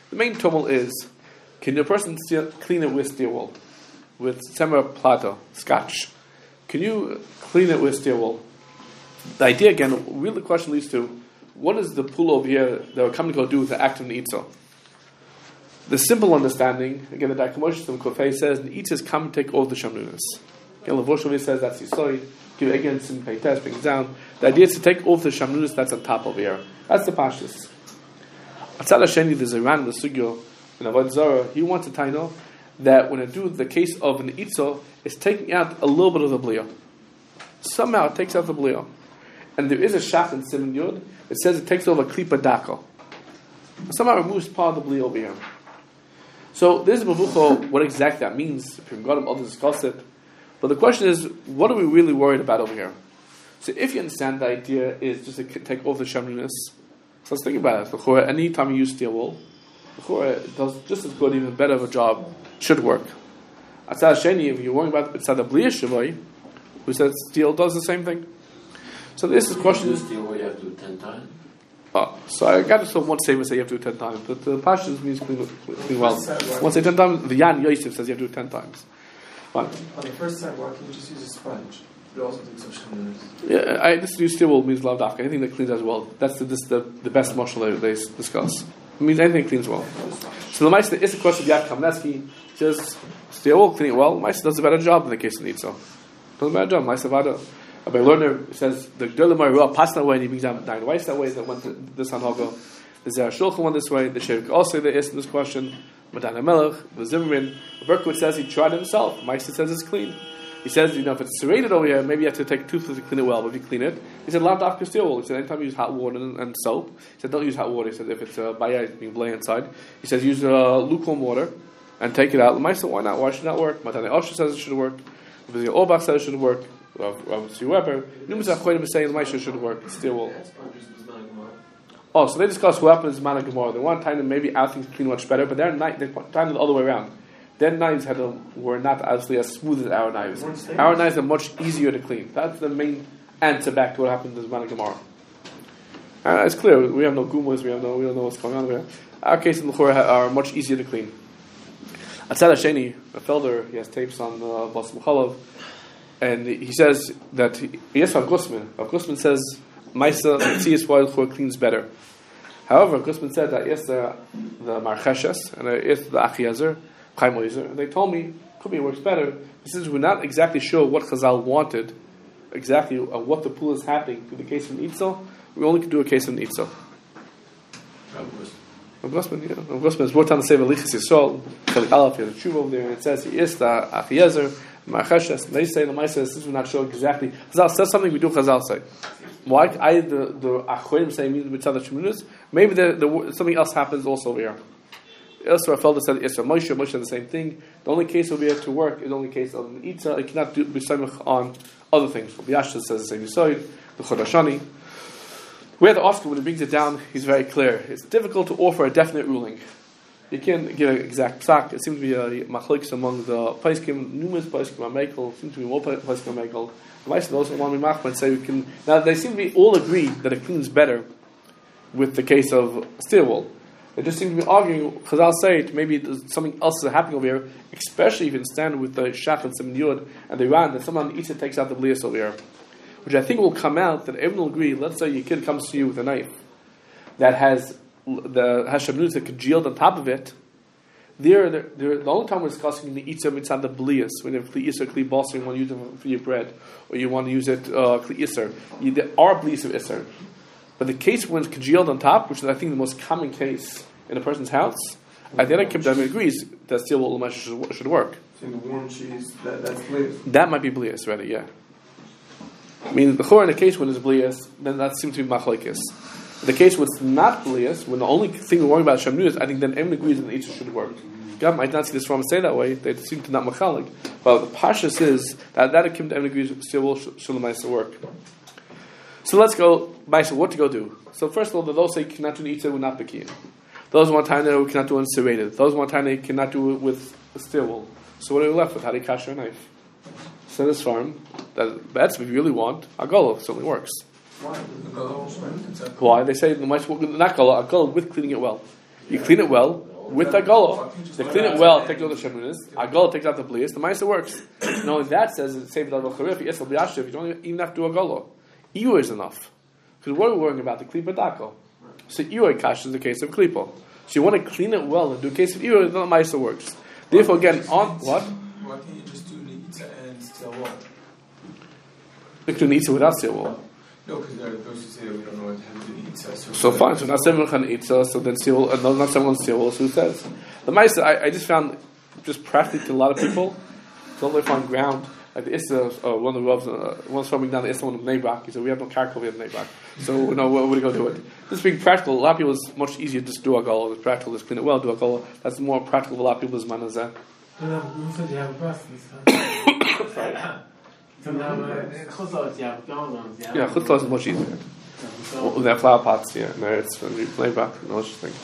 The main tumult is, can a person still clean it with steel wool? With Semer Plata, scotch. Can you clean it with steel wool? The idea, again, really the question leads to, what is the pull over here that we're coming to go do with the act of Neitza? The simple understanding, again, the Daikamosh from Kofei says, Neitza is come take off the Shamnunas. Again, Lavoshov says that's Yisoid, give again, sin pay test, brings down. The idea is to take off the Shamnunas that's on top over here. That's the Pashas. Atzad Hasheni, there's a Ran, the Sugyo, and Avodah Zarah, he wants to tell you that when I do the case of an Neitza, it's taking out a little bit of the Bliya. Somehow it takes out the Bliya. And there is a shach in Siman Yud, it says it takes over Klipa Daka. Somehow removes part of the Bliya over here. So this is Mavucho, what exactly that means. If you've got them, others discuss it. But the question is, what are we really worried about over here? So if you understand the idea is just to take off the Shamnunas, so let's think about it. Any time you use steel wool, it does just as good, even better of a job, should work. Atzad Sheni, if you're worrying about Atzad Bliya Shavai, who says steel does the same thing. So this is a question. You steel wool, you have to do it ten times. Oh, so I got to still one statement say you have to do it ten times, but the Pashas means clean, clean well. Once say ten times, the Yan Yosef says you have to do it ten times. Fine. On the first side, why can't you just use a sponge? It also takes some Shamnunas. Yeah, I just use steel wool means lav dafka. Anything that cleans as well. That's the this, the, the best marshal they, they discuss. It means anything cleans well. So the Maisa is a question of Yad Kamneski. Says steel wool clean it well. Maisa does a better job in the case of Neitza. Does a better job. Maisa Vada. Rabbi Lerner says the Gdolimar Ruah passed that way and he brings down nine wives that way that went to this on Hago. The Zerah Shulchan went this way. The Shevik also there is in this question. Madan Melech, the Zimrin. Berkowitz says he tried it himself. Maisa says it's clean. He says, you know, if it's serrated over here, maybe you have to take a toothpick to clean it well. But if you clean it, he said, lav dafka steel wool. He said, anytime you use hot water and, and soap, he said, don't use hot water. He said, if it's uh, bayah, being blay inside, he says, use uh, lukewarm water and take it out. The Maisa, why not? Why should it not work? Matane Osher says it should work. The Orbach says it should work. Rav Weber, numerous Achodim is saying the Maisa should work. Steel wool. Oh, so they discuss what happens in Mana Gemara. They want time to maybe out things clean much better, but they're not, they're time the other way around. Their knives had a, were not obviously as smooth as our knives. Our knives are much easier to clean. That's the main answer back to what happened in Zman Gemara. Uh, it's clear. We have no gumas. We have no. We don't know what's going on there. Our cases in L'chor are much easier to clean. Atzad Hasheni, a Felder, he has tapes on uh, Bas Muchalov, and he says that he, yes, Rav Gusman. Rav Gusman says Maisa Tzias why L'chor cleans better. However, Gusman said that yes, the the Marcheshes and yes, the Achiezer. And they told me, could be it works better. Since we're not exactly sure what Chazal wanted, exactly uh, what the pool is happening in the case of Neitza, we only can do a case of Neitza. Rav Gosman, yeah. Rav Gosman is brought down to say Velichas Yisrael, Chelik Aleph, he has a tshuva over there, and it says, he is the Achiezer, Marcheshes, and they say, the Maisa says, since we're not sure exactly, Chazal says something, we do Chazal say. Why? I, the, the Achodim say, means Mitzad HaShemunus, maybe the, the, something else happens also over here. Elsewhere, Felder said, Yisra Moshe, Moshe said the same thing. The only case over here to work is the only case of an Neitza. It cannot be B'Samech on other things. Yasha says the same Yisoid, the Chodashani. We have to ask him when he brings it down, he's very clear. It's difficult to offer a definite ruling. You can't give an exact psak. It seems to be a machlokes among the Paiskim, numerous Paiskim are Mekel, seems to be more Paiskim are Mekel. The Maisa also want to be Machman and say we can. Now, they seem to be all agree that it cleans better with the case of steel wool. They just seem to be arguing, Chazal say it, maybe there's something else is happening over here, especially if you stand with the Shach and Siman Yud and the Iran, that someone Isa takes out the Blias over here. Which I think will come out that everyone will agree, let's say your kid comes to you with a knife that has the Hashabnut, the congealed on top of it. There, there, there, the only time we're discussing the Isa inside the Blias, when you have Kli Isser, Kli Basar, you want to use it for your bread, or you want to use it, uh, Kli Isser. You, there are Blias of Isser. But the case when it's congealed on top, which is I think the most common case in a person's house, I think Kib Dami agrees that steel wool should, should work. So the warm cheese, that, that's blias. That might be blias, rather, yeah. I mean, the chor in the case when it's blias, then that seems to be machlokes. The case when it's not blias, when the only thing we're worrying about is shamnus, I think then everyone agrees that the Eitzah should work. God might not see this from say that way, they seem to not machalik. But the pashas is that that Kib Dami agrees steel wool should work. So let's go, Maisa, what to go do? So first of all, those say cannot do Eitzah will not be key. Those one time that we cannot do it serrated. Those one time they cannot do it with steel wool. So what are we left with? How do you cash your knife? So this farm, that that's if you really want, a golo certainly works. Why? Why? They say the much not golo, a golo with cleaning it well. You clean it well, with the golo. They clean it well, take out the shemunis. A golo takes out the blias. The ma'aser works. And only that says it's same double charif. Yes, b'yashiv. You don't even have to do a golo. Iur is enough. Because what are we worrying about? The klipa dako. So iur kash is the case of klipa. So you want to clean it well and do a case of iur. Then the ma'aser works. Therefore, again, on what? Why can't you just do Neitza and still wall? You can do Neitza without still wall. No, because there are those who say that we don't know what to do Neitza. So, so fine, so not everyone can Neitza, so then still, uh, no, not everyone still wall, so who says? The Maisa, I, I just found, just practically to a lot of people, it's only find ground, like the Issa, uh, one of the Ravs, uh, one's from down the Issa, one of Neibrak, he said, we have no charcoal, we have Neibrak. So, you know, we're going to go do it. Just being practical, a lot of people, it's much easier to just do a goal, it's practical, just clean it well, do a goal. That's more practical for a lot of people's man is that. You said you have a breast. So now, chutzlos, you have gallons. Yeah, chutzlos is much easier. Well, they have flower pots, yeah, no, it's play back, no such thing.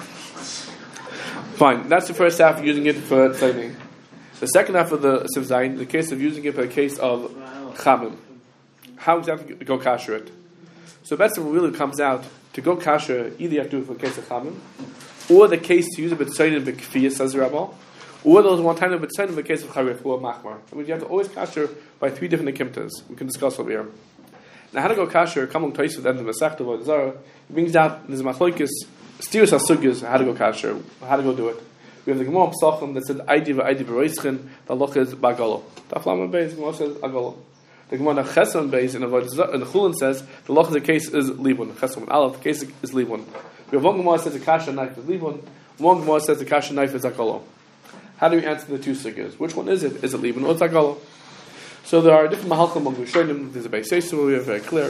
Fine, that's the first half of using it for tzayning. The second half of the Siv Zayin, the case of using it for the case of chamim. How exactly to go kasher it? So that's what really comes out to go kasher. Either you have to do it for the case of chamim, or the case to use it for tzayning b'kfiyah, says the Rabbah. Or those one time of tzayning in the case of charif or machmar. I mean, you have to always kasher by three different akimtas. We can discuss over here. Now, how to go kasher? Come on, twice with the end of the Masechta of Zara. It brings out there's machlokes, steers hasugyas. How to go kasher? How to go do it? We have the Gemara Pesachim that said Aidi v'Aidi v'Roischin. The loch is bagolo. The Aflam Beis Gemara says agolo. The Gemara Chesam Beis in the Chulin says the loch of the case is libun. Chesam and Aleph. The case is libun. We have one Gemara says the kasher knife is libun. One Gemara says the kasher knife is agolo. How do we answer the two sugyas? Which one is it? Is it libun or agolo? So there are different mahalchim among Rishonim. There's a Beis Yisrael. We are very clear.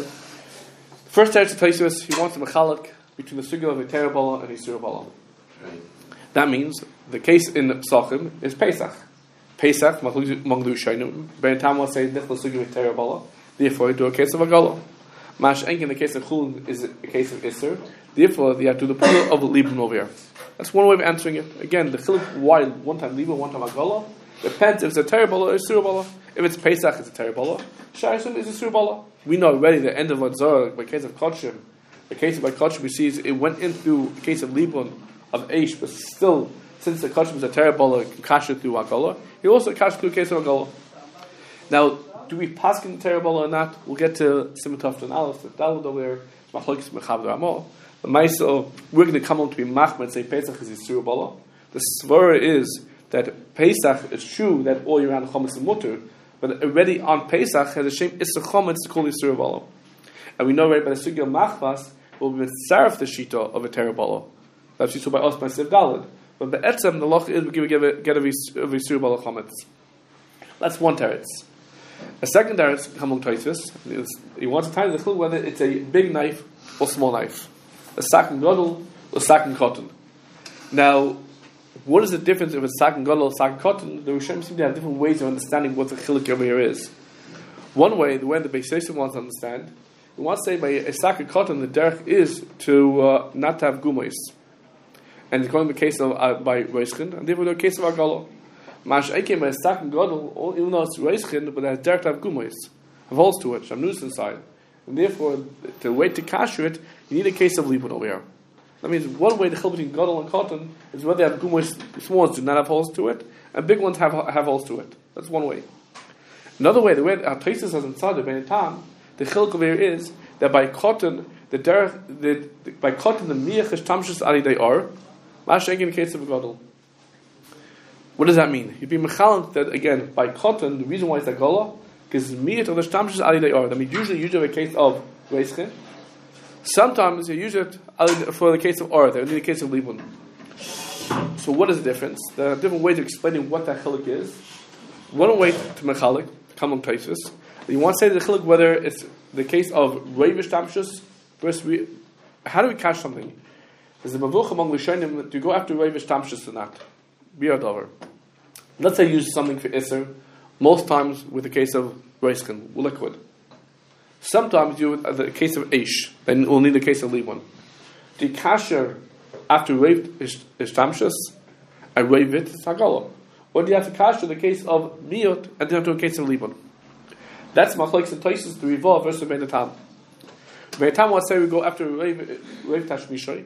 First text tells us he wants a mechalak between the sugya of a terabala and a surabala. Right. That means the case in Psachim is Pesach. Pesach, among the Rishonim, Ben Tam will say nichla sugya of terabala. Therefore, you do a case of agala. Mash Enk in the case of Chulin is a case of Isser. Therefore, you have to do the puzzle of libun over here. That's one way of answering it. Again, the chiluk why one time libun, one time agala depends if it's a terabala or a surabala. If it's Pesach, it's a terabala. Sharisim is a surabala. We know already the end of Vadzor, by case of Kodshim, the case of by Kodshim, we see it went in through the case of Libun, of Eish, but still, since the Kodshim is a terabala, it can cash it through Agala. He also cashed through the case of Agala. Now, do we pass in the terabala or not? We'll get to Simatov and Aleph, the Dalad over there, Machlokes Mechav Ramo. The Maisa, we're going to come on to be Machma and say Pesach is a surabala. The Svara is that Pesach is true that all year round Chometz is mutter, but already on Pesach has a shame it's a chometz to call Yisur Bala. And we know right by the Sugya Machvas will be mitzaref the Shita of a Terabala. That's you saw by us by Siv Dalad. But by Etzem, the Loch is we give a get a Yisur Bala chometz. That's one teretz. A second teretz, Hamon Toisus, he wants to tell you the chiluk whether it's a big knife or small knife. A sakin gadol or sakin cotton. Now, what is the difference if it's sakin gadol or sakin cotton? The Rishonim seem to have different ways of understanding what the chiluk over here is. One way, the way the Beis Yosef wants to understand, he wants to say by a sakin cotton, the derech is to uh, not to have gumos. And it's going to be the case of uh, by Reischin, and therefore the case of Agalo. Mash Eikim by a sakin gadol, even though it's Reischin, but it has derech to have gumos, have holes to it, shamnus inside. And therefore, to wait to kasher it, you need a case of libun over here. That means one way the chil between gadol and cotton is whether they have gumos, small ones do not have holes to it, and big ones have have holes to it. That's one way. Another way, the way our Tosfos has inside the Ben Tam, the chil over here is that by cotton, the derech, the, the by cotton the miach is tamshus ali they are, mash in the case of gadol. What does that mean? You'd be mechalent that again by cotton. The reason why it's a gala because miach of the tamshus ali they are. That means usually you do a case of reischin. Sometimes you use it for the case of or, in the case of libun. So what is the difference? There are different ways of explaining what that chiluk is. One way to mechalik, come on Tosfos. You want to say the chiluk whether it's the case of reivish tamshus versus re- how do we catch something? Is the mavuch among Rishonim do you go after reivish tamshus or not? Biur davar. Let's say you use something for iser. Most times with the case of reiskin, liquid. Sometimes you have the case of eish, then we'll need the case of libun. The kasher after reiv is tamshus, and reiv it is hagala. Or do you have to kasher the case of miot and then to a case of libun? That's machlokes and Tosfos to revolve versus Ben Tam. Ben Tam wants to say we go after reiv tashmishay.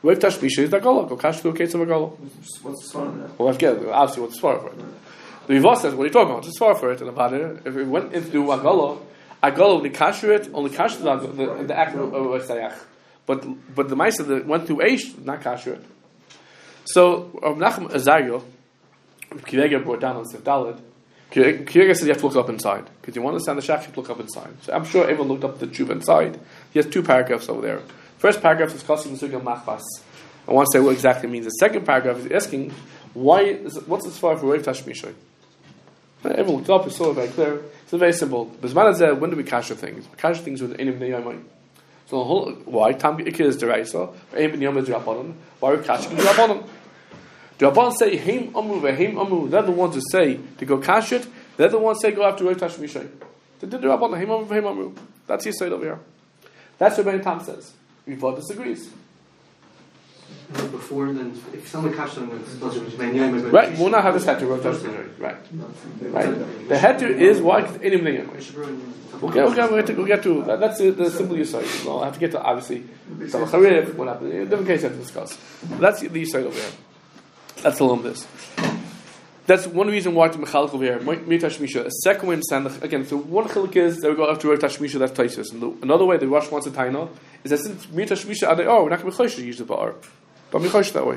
Roiv Tashmisha is the Agala. Go cash through a case of Agala. What's the fun Well, let's get it. Obviously, what's the swar for it? The Riva says, what are you talking about? What's the swar for it? And about it, if it went into Agala, Agala only kasher it, only kasher the, the, the act of Sayach. But but the Maisa that went through Aish, not kasher it. So, Rav Nachum Azario, Kirega brought down on Sif Daled, Kirega says you have to look up inside. Because you want to understand the Shach, you have to look up inside. So I'm sure everyone looked up the Tshuva inside. He has two paragraphs over there. First paragraph is discussing the Sugya Machbas. I want to say what exactly it means. The second paragraph is asking, why is, what's this for for Roiv Tashmishay? Everyone looked up, it's so very clear. It's very simple. Bizman when do we kasher things? We kasher things with Einim Neyamai. So the whole, why? Tam Ikir is Deraisa, Einim Neyamai is Rabbanon. Why are we kashering Rabbanon? The Rabbanon say, Heim Amu, Veheim Amu. They're the ones who say to go kash it. They're the ones who say go after Roiv Tashmishay. They did the Rabbanon, Heim Amu, Veheim Amu. That's his side over here. That's what Ben Tam says. Riva disagrees. Before then, if someone catches them with explosive, right, we'll not have this heter. Right, right. The heter is why Einim Neyamai. We'll get, we'll get, we'll get to, we'll get to that, that's the, the simple Yisrael. Well, I have to get to obviously some Charif, what happened. In different cases I have to discuss. But that's the Yisrael over here. That's alone this. That's one reason why to Mechalik over here. Mitash Misha. A second way to understand again. So one chilik is that we go after Roiv Tashmisha. That's Taisus. And the, another way the Rosh wants to taina is that since Mitash Misha are they are, we're not going to be chosh to use the bar. Don't be chosh that way.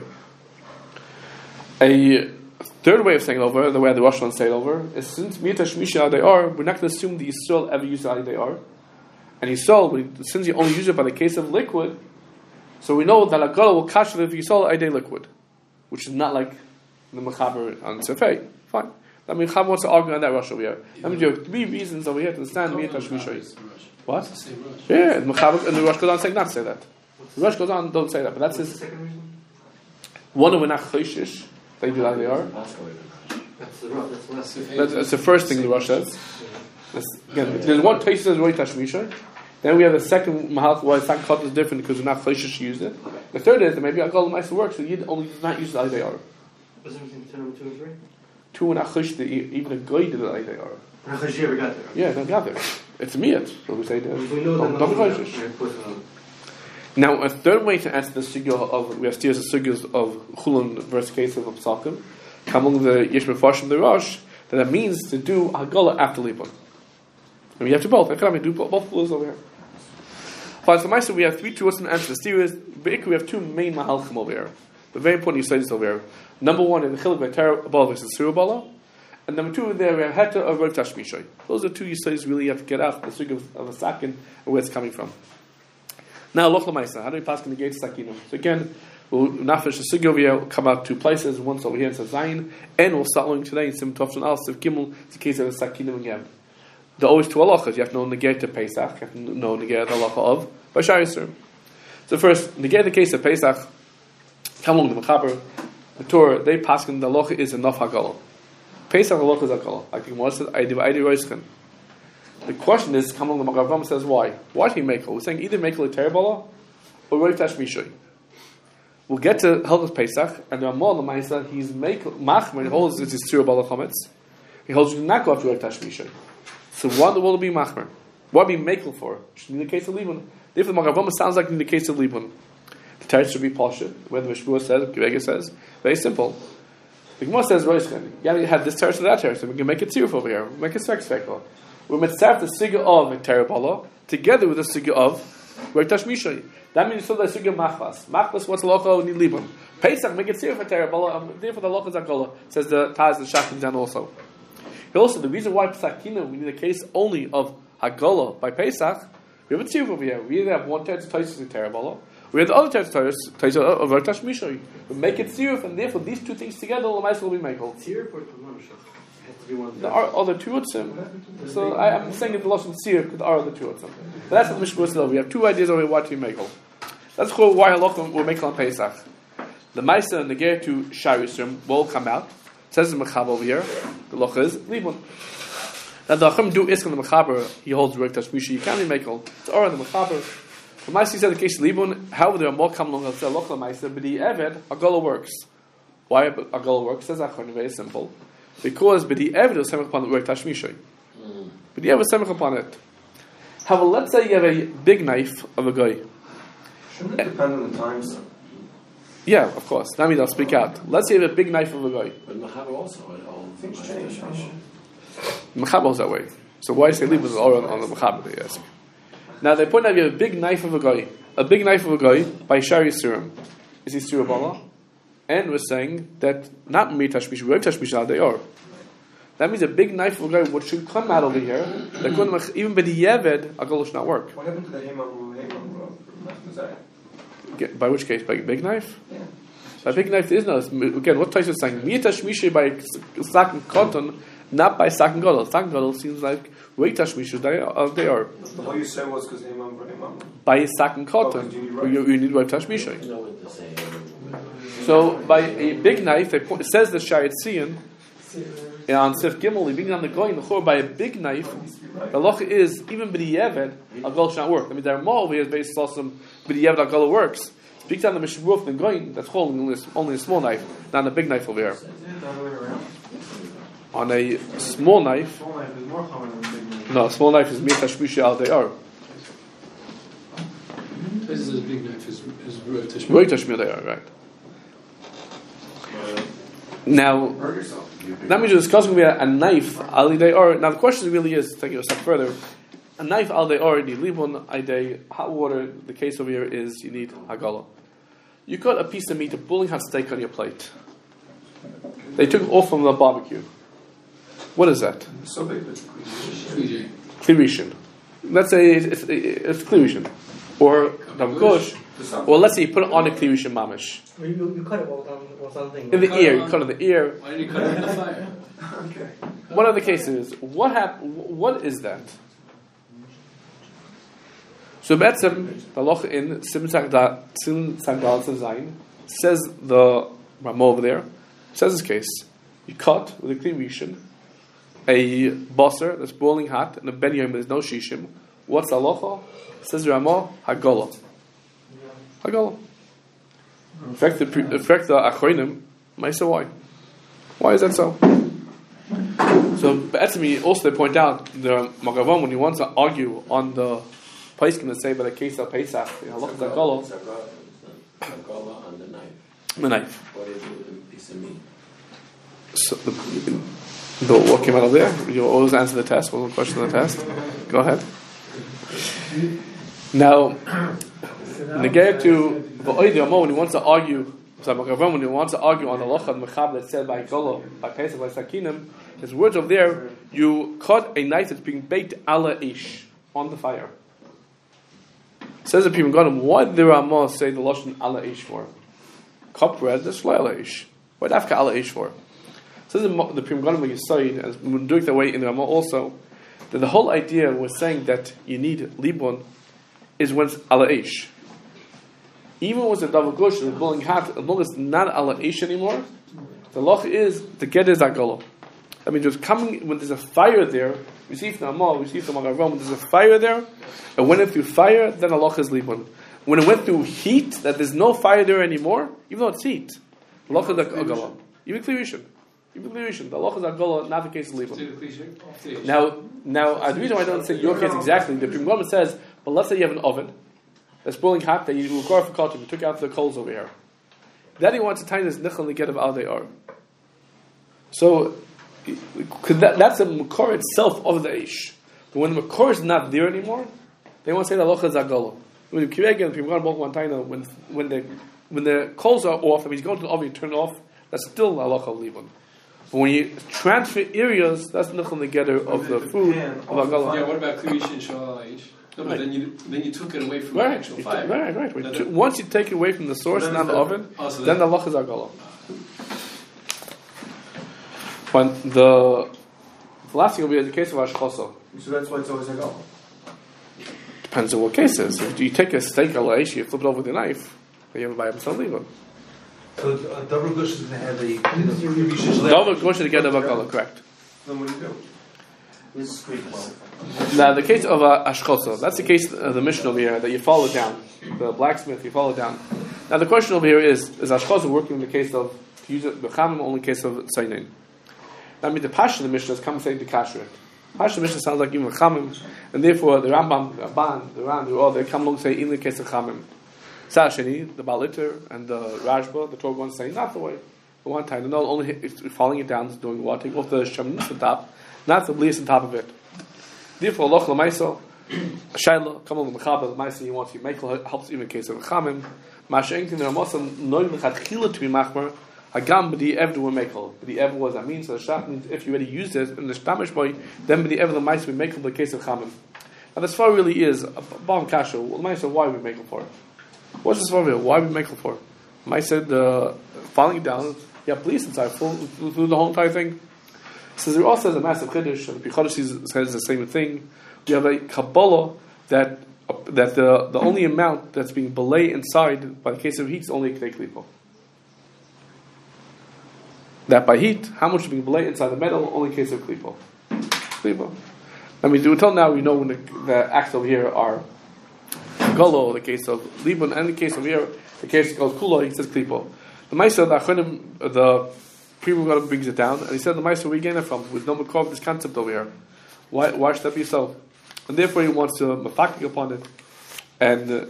A third way of saying it over, the way the Rosh wants to say it over, is since Mitash Misha are they are, we're not going to assume the Yisrael ever use it they are. And Yisrael, since you only use it by the case of liquid, so we know that Agala will cash it if Yisrael a day liquid, which is not like the Mechaber on Sefei. Fine. I mean, Mechaber wants to argue on that Rosh over here. Let me give three reasons over here to understand Mitash Misha. What? Yeah, the Mechaber and the Rosh goes on saying not to say that. The Rosh goes on, don't say that, but that's his. One of we're not choishish. They do that they are. That's the Rosh. That's, that's, that's the first thing the Rosh says. That's, again, there's one place that says Roiv Tashmisha. Then we have the second Mahalach why second cut is different because we're not choishish to use it. The third is that maybe Agol Ma'aser works, so you only does not use it like they are. What's the difference between number two and three? Two and a choish, even a guy did it like they are. Nachash ever got there? Yeah, they got there. It's a miyat. So we say that. We know that. Don't be choishish. Now, a third way to answer the sugya of, we have still the sugyas of Chulun versus case of Psakim, come along the Yesh Mefarshim the Rosh, that it means to do Hagala after Libon. And we have to both. I can't do both Chulas over here. Fine, so Maisa, we have three truths and answers. The series, we have two main Mahalchim over here. The very important you say this over here. Number one, in the Chiluk V'Ter above versus Sirubala. And number two, there we have Heta of Roiv Tashmishay. Those are two you say really have to get out the sugya of, of a sakin and where it's coming from. Now, Loch Lamaisa, how do we pass in the gate Sakinum? So again, we'll not finish the sugya over here, we'll come out two places, once over here in Zayin, and we'll start learning today in Sim Tovshan Al, Sif Gimel, it's a case of the Sakinum again. There are always two halachas, you have to know negate to Pesach, you have to know negate the halacha of Bashar Yisrael. So first, negate the case of Pesach, come along the Mechaber, the Torah, they pass in the halacha is enough Hagala. Pesach halacha is Hagala. Like the Gemara said, I do Roishchen. The question is, come along the Magavam says why? Why did he make it? We're saying either make it a Terabala or Roiv Tashmishay. We'll get to Hilchos Pesach, and the Ramah Lamaisa, he's make Machmer, he holds it's his Terabala Chametz. He holds you not go after Roiv Tashmishay. So what will it be Machmer? What be Makel for? Should be the case of Libun. Therefore, the Magavam sounds like in the case of Libun. The Teretz should be Pasha, where the Mishmur says, Gevega says, very simple. The Gemara says, Roishchen, yeah, you had this Teretz or that Teretz, so we can make it Tziruf over here, make it Svek Svekal. We're mitzvah the sugya of Terabala together with the sugya of Roiv Tashmishay. That means so the sugya machbas. Machbas what's locha need libum. Pesach make it serious for Terabala. Um, therefore the locha zagola says the Taz the Shachim down also. Also the reason why Pesachina we need a case only of Hagola by Pesach. We have a tziruf over here. We either have one teretz taisus in Terabala. We have the other teretz taisus of Roiv Tashmishay. We make it tziruf, and therefore these two things together the Lamais will be makel. Tziruf or Kamoshach? There are other two utzim. So I, I'm saying it the Lashon Tzir because there are other two utzim. But that's what Mishmur said. We have two ideas over what to make. That's cool. Why halachim will make on Pesach. The Maisa and the Ger to Sharisrim will come out. It says the Mechaber over here. The loch is Libun. Now the Achim do Iskan the Mechaber. He holds Roiv Tashmishay. You can't be makel. It's all the Mechaber. The Maisa said the case of Libun. However, there are more come along and say loch the Maisa, but the Eved Agala works. Why Agala works? Says Achim very simple. Because b'di evid is semich upon the Roiv Tashmishay. B'di evid is semich upon it. However, let's say you have a big knife of a guy. Shouldn't it depend on the times? Yeah, of course. That means I'll speak out. Let's say you have a big knife of a guy. But Machaber also had all Things change. Mechaber was that way. So why say leave was all on, on the Mechaber, they ask. Now they point out you have a big knife of a guy. A big knife of a guy by Shari Surim. Is he Surah Bala? And we're saying that not me Tashmish, we Tashmish al they are. That means a big knife of a guy, what should come out over here, that couldn't, even by the Yeved, a goal should not work. What happened to the Hemam Hemam Get- By which case? By a big knife? Yeah. By big knife, there is no. Again, what Taisa is saying? Me Tashmish by Sakin Cotton, not by Sakin Gadol. Sakin Gadol seems like Wait Tashmish, they are. They are. All you said was because Hemam Hemam. By Sakin Cotton, Oh, 'cause you need right. you, you need Wait Tashmish. You know what to say. So by a big knife, they point, it says the Shayat Siyan on Sif Gimel, being on the going the chor by a big knife. The loch is even b'diyeved a goal should not work. I mean, there are more over here based on some b'diyeved a goal works. Speaks on the Mishmuruf the going that's holding only, only a small knife, not a big knife over here. On a small knife, Small knife is more common than big knife. no, a small knife is mita shmisha al deyar. This is a big knife. Is is Roy Tashmish. Roy tashmir deyar, right? Now. Hurt yourself. That means you're discussing we a knife al deyar. Now the question really is, take it a step further, a knife al deyar, you leave one idea, hot water, the case over here is you need hagala. You cut a piece of meat, a bulling hot steak on your plate. They took it off from the barbecue. What is that? So big that P J. Klirishin. Let's say it's, it's, it's Klirishin. Or Damgosh. Or let's say you put it on a Klirishin mamish. You, you, you cut it while on, while something. In the ear, you cut it in the ear. Why did you cut it in the fire? Okay. One of the cases, what hap- What is that? So Betzim, the loch in Sim Sangdal Zayin, says the Rama over there, says this case, you cut with a clean rishon, a bosser that's boiling hot, and a ben yom there's no shishim. What's the locha? Says the Rama, Hagola. Hagola. In fact, the, pre- in fact, the Achronim might say why. Why is that so? So Betzim, also they point out, the Magavam, when he wants to argue on the place can say by the case of Pesach, you know, look at the golo, Zagola on the knife. the knife. What do you do with a piece of meat? So the, the what came out of there? You always answer the test. One question on the test. Go ahead. Now, negate to the oidiyamo when he wants to argue. So when he wants to argue on the locha mechab that said by golo by Pesach by Sakinim, his words over there. You cut a knife that's being baked ala ish on the fire. Says the Pim Gadim, why did the Ramah say the Lashon ala ish for? Cup bread, that's ala ish. Why dafka ala ish for? Says the, the Pim Gadim Yisayid, and we're doing that way in the Ramah also, that the whole idea was saying that you need libon is when it's ala ish. Even when it's a double gush, it's boiling hot, as long as it's not ala ish anymore, the loch is the get is agolo. I mean, just coming when there's a fire there. We see from the Amal, we see from the Magavam, when there's a fire there, and when it through fire, then Allah is libon. When it went through heat, that there's no fire there anymore, even though it's heat, Allah is agala. Even Klirishin. Even Klirishin. The Allah is agala, not the case of libon. Now, now, uh, the reason why I don't say your case exactly, the Prim Gadim says, but let's say you have an oven that's boiling hot, that you require for cotton, you took out the coals over here. Then he wants to tie this nichel and get of al they are. So, Cause that, that's the makor itself of the ish. But when the makor is not there anymore, they won't say the locha zagolo. When you again, when when the when the coals are off, I mean, you go to the oven, you turn it off. That's still halacha libon. But when you transfer areas, that's nichel together of the food of agala. Yeah. What about klirishin and shalaish? No, but Right. then you then you took it away from Right, the actual you fire. took- right, right. Then T- it- Once you take it away from the source, Then not the the- oven, Oh, so then then- the locha zagolo. When the, the last thing will be the case of ashkoso. So that's why it's always like, oh. Depends on what case it is. If you take a steak alaish, you flip it over with a knife, then you have a buy some legal. So a double gush is going to have a previous Double gosh together bakala, correct. Then what do you do? This is great. Now the case of uh, ashkoso, that's the case of the mission over here that you follow down. The blacksmith, you follow down. Now the question over here is: is ashkoso working in the case of to use it b'chamim, only in case of sainin? I mean, the passion of the Mishnah is come saying to kasher it. Passion of the Mishnah sounds like even chamim, and therefore the Rambam, the Ramban, the Ran, they all they come along and say in the case of chamim. Sashini, the Baliter, and the Rajba, the Torah ones saying not the way. The one time, no, only it's falling it down, is doing what? Taking off the Shemin, the top, not the Blias on top of it. Therefore, Loch Lamaiso, Shaila, come on the Mechaber, the Maisa, you want to make helps even in case of a Chamim. Mashenkin, and Amosan, Noim Lechatchila to be Machmer, Hagam, but the Eved were Mekel. But the Eved was that means, so the Shat means if you already used it in the Spamish boy, then the Eved the Maisa be Mekel in the case of Chamim. Now, this far really is a bomb kasha. Well, Maisa, why are we making for it? What's this for? Why are we making for it? Maisa, the falling it down, you have police inside, full, through the whole entire thing. So there also has a massive chiddush, and Pichodesh says the same thing. We have a Kabbalah that uh, that the the only amount that's being belay inside by the case of heat is only a K'nei Klipo. That by heat, how much is being belay inside the metal, only a case of Klipo. Klipo. I mean, until now we know when the, the acts over here are Golo, the case of Liban, and the case of here, the case of Kula, he says Klipo. The Maisa, the Achonim, the Prima brings it down, and he said the Maisa, where we gain it from? With no Makov, this concept over here. Why, why should that be so? And therefore he wants to mafakik upon it, and uh,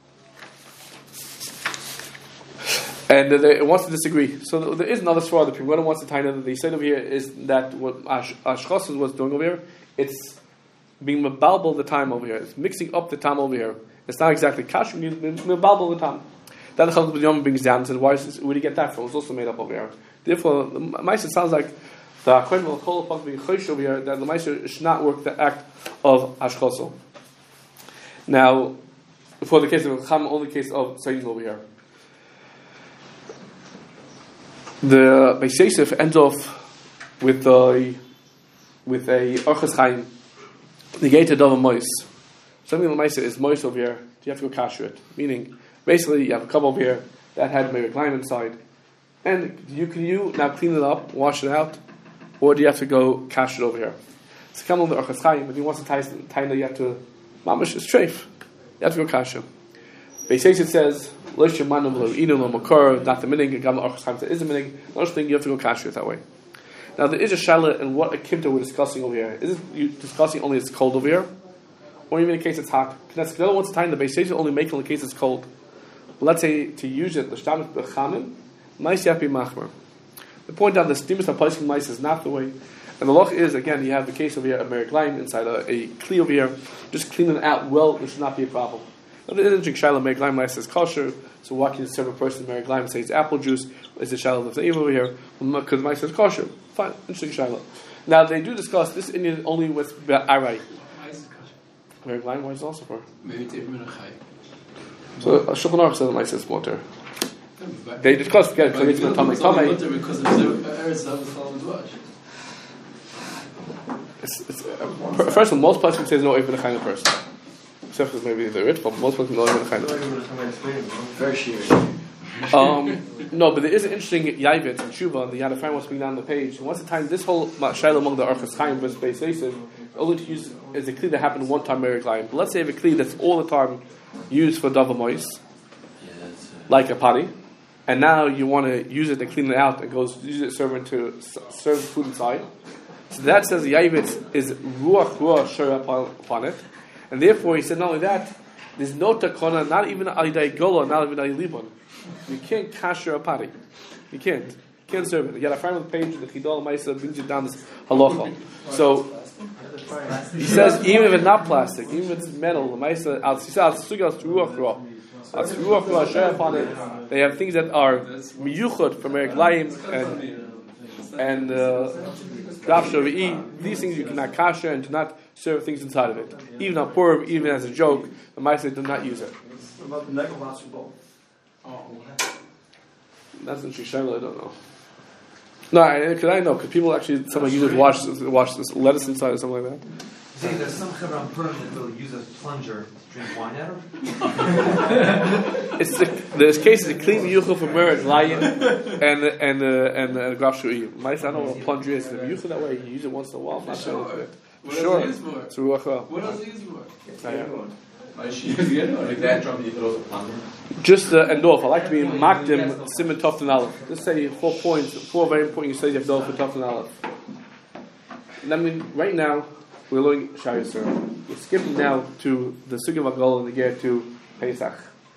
and uh, they, it wants to disagree. So there is another sword. The Prima wants to tie that they said over here is that what Ashchos was doing over here, it's being mebalbal the time over here. It's mixing up the time over here. It's not exactly kash. We need mebalbal the time. That the Chalak B'Yom brings down and says, why is this, where do you get that from? It's also made up over here. Therefore, the Maisa sounds like the Achonim will call upon being chosh over here, that the Maisa should not work the act of Ashchoso. Now, for the case of Cham, only case of Sayyid over here. The Beis Yosef ends off with a with a Orchos Chaim, negated of a mois. Something the Maisa is mois over here, you have to go kasher it. Meaning, basically, you have a cup over here that had maybe a lime inside, and you can you now clean it up, wash it out, or do you have to go cash it over here? It's come on the Orchos Chaim, but he wants to tie it, you have to mamish is treif. You have to go cash it. Beis Yosef says, Lo shemanu lo inu lo makor, not the minig, gam Orchos Chaim says is a minig. Another thing, you have to go cash it that way. Now there is a shaila in what a kimta we're discussing over here. Is it you discussing only it's cold over here, or even in case it's hot? Because the other one's time the Beis Yosef only making in the case it's cold. But let's say to use it the shtamis b'chamin, nice yapi machmer. The point on the stimus of placing mice is not the way. And the loch is, again, you have the case over here, a merik lime inside a, a kli over here, just clean it out well, there should not be a problem. Now, the interesting shaila, merik lime mice is kosher, so why can you serve a person merik lime and say it's apple juice? Is the shaila of the over here? Because mice is kosher. Fine, interesting shaila. Now, they do discuss this Indian only with arai. Merik lime, why is it also for? Maybe it's even a chai. So, Shulchan Aruch says the mice is water. They discuss again because it's going to tell me because of It's, it's, uh, first of all, most places say no even a kind of person, except for maybe the rich, but most places no even a kind of person. Very sheer. Um, no, but there is an interesting Yavit and Shuva. The Yad Ephraim was going down the page. And once the time, this whole shaila among the Orchos Chaim versus Beis Yosef, only to use is a kli that happened one time merik lime. But let's say if a kli that's all the time used for davar mois, like a potty, and now you want to use it to clean it out and goes use it serving to serve food inside. So that says the Yavit is ruach ruach shara upon, upon it, and therefore he said not only that, there's no takona, not even alidei gola, not even alidei. You can't kasher a potty. You can't. You can't serve it. You got to find on the page the Chidol Maisa brings you down this halacha. So he says even if it's not plastic, even if it's metal, the Maisa al sisal sugal ruach ruach. Al ruach ruach share upon it. They have things that are miyuchad from Merik Layim and and Rav Shavi'i. These things you cannot kasher and do not serve things inside of it. Even on Purim, even as a joke, the Maisa do not use it. What about the Negevatsu bowl? Oh. That's in Shishayla, I don't know. No, I, cause I know, because people actually, somebody uses wash, wash this lettuce inside or something like that. See, there's some chaver on Purim that they'll use a plunger to drink wine out of. It's the, there's cases of clean yuchel from Merik Lion and and uh, and uh, Graf Shu'i. Mice, I don't know what a plunger is. If you yuchel that way, you use it once in a while. I'm not sure. What Sure. else is it used for? It's ruach ra. What else is it used for? Yeah. Like that drum you throw the plunger. Just uh, and off. I like to be makdim simon tof and aleph. Just say four points, four very important. You say you have dove for tof and aleph. I mean, right now we're learning Shayasur. We're skipping now to the Sugya Vagol and the Ger to Pesach.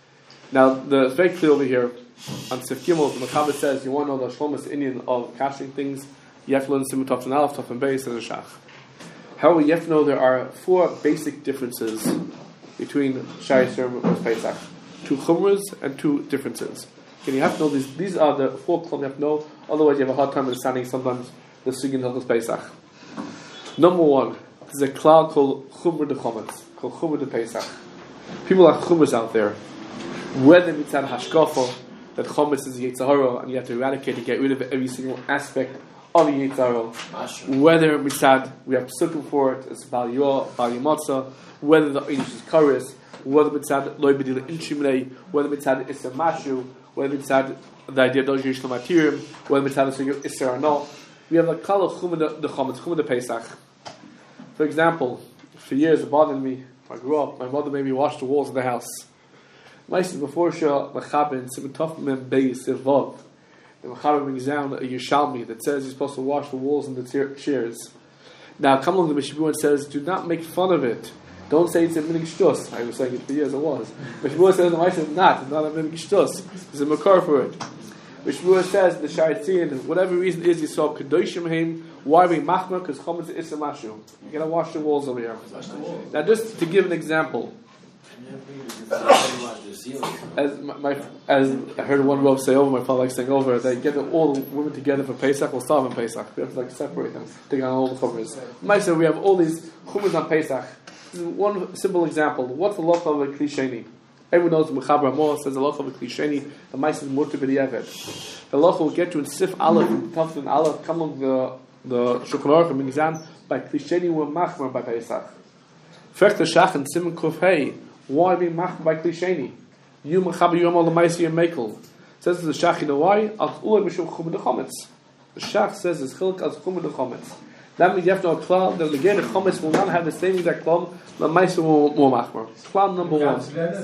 Now, the, it's very clear over here on Sif Gimel, the Mechaber says, you want to know the Shlomas Indian of cashing things, you have to learn Simon Tov and Aleph, Tov and Beis, and the Shach. However, you have to know there are four basic differences between Shai Yisurim and Pesach. Two Chumras and two differences. And you have to know these, these are the four clubs you have to know, otherwise you have a hard time understanding sometimes the Sugin Hilchos Pesach. Number one, there's a cloud called Chumra de Chometz, called Chumra de Pesach. People are Chumras out there. Whether it's at Hashkafa, that Chometz is Yetzer Hara, and you have to eradicate and get rid of every single aspect of the Yetzer Hara. Whether Mitzad, we have Psukim for it, it's Bal Yoah, Bal Yamotza, whether the Einish is Karis, whether Mitzad Loi B'dil Inshimrei, whether Mitzad Isser Mashu, whether Mitzad the idea of Doj Yishlam Atirim, whether Mitzad the Isser or no. We have the Kala Chumah de Chometz, Chumah de Pesach. For example, for years it bothered me, I grew up, my mother made me wash the walls of the house. Meistens before Shah Mechaber Simon Tov Mem Beis Vav, the Mechaber brings down a Yerushalmi that says you're supposed to wash the walls and the chairs. Now, come along the Mishabur and says, do not make fun of it. Don't say it's a minig shtus. I was saying it for years, it was. Mishabur says, no, I said not. It's not a minig shtus. There's a makar for it. Mishabur says, the Shaitzin, whatever reason is, you saw Kedoshim Haim, why we machmer? Because Chometz is Isser Mashu. You gotta wash the walls over here. Now, just to give an example. As my, my as I heard one Rav say over, my father likes saying over, they get all the women together for Pesach, we'll starve on Pesach. We have to like separate them, take on all the chumras. Ma'aser, we have all these chumras on Pesach. This is one simple example. What's the law of a klisheni? Everyone knows the Mechaber Amor says the law of a klisheni. The Ma'aser is mutter b'diavad. The law will get you in Sif Aleph and Tov and Aleph. Come on the the Shulchan Aruch and Mizan by klisheni were machmer by Pesach. First the Shach and Simon Kuf Hey. Why being machmer by klisheni? You Mechaber Yom Al Ma'aser and Mekel. Says the Shach, you know why? Al Ulay Mishum Chumah de Chometz. The Shach says it's Chilk as Chumah de Chometz. That means you have to know klal that the Ger Chometz will not have the same exact klal. The Ma'aser will more machmer. Klal number one.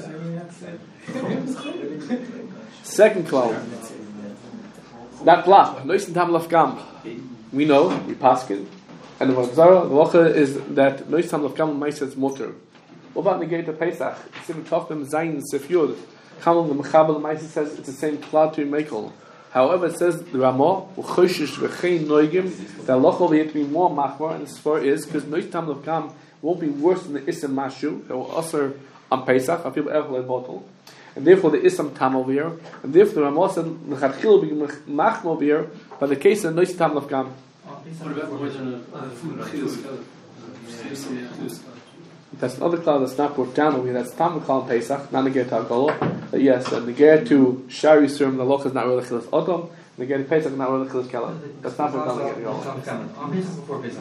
Second klal. That klal. Noisen tam lafgam. We know we paskin, and the Zara the Locha is that Noisen tam lafgam Ma'aser is mutter. What about the Gate of Pesach? Simon Tofim Zayin Sefyud. Kamel the Mechaber Ma'aser says it's the same klal to Mekel. However, it says the Ramah Uchoshish V'chein Noigim. The Locha will have to be more machmer, and the spur is because Noisen tam lafgam won't be worse than the Isser Mashu that will also on Pesach. I feel Erchel bottle. And therefore the Isam Tam over here, and therefore the Ramah said L'chadchil will be machmer over here, but the case of Noisen tam lafgam. What about when uh, food That's another cloud that's not brought down over here. That's Tam L'chal Pesach, not Neger to Hagala. But yes, and Neger to Shar Yisurim, the Loch is not really Chilas Odom. Neger to Pesach, not really Chilas Kela. That's not brought down Neger to Hagala.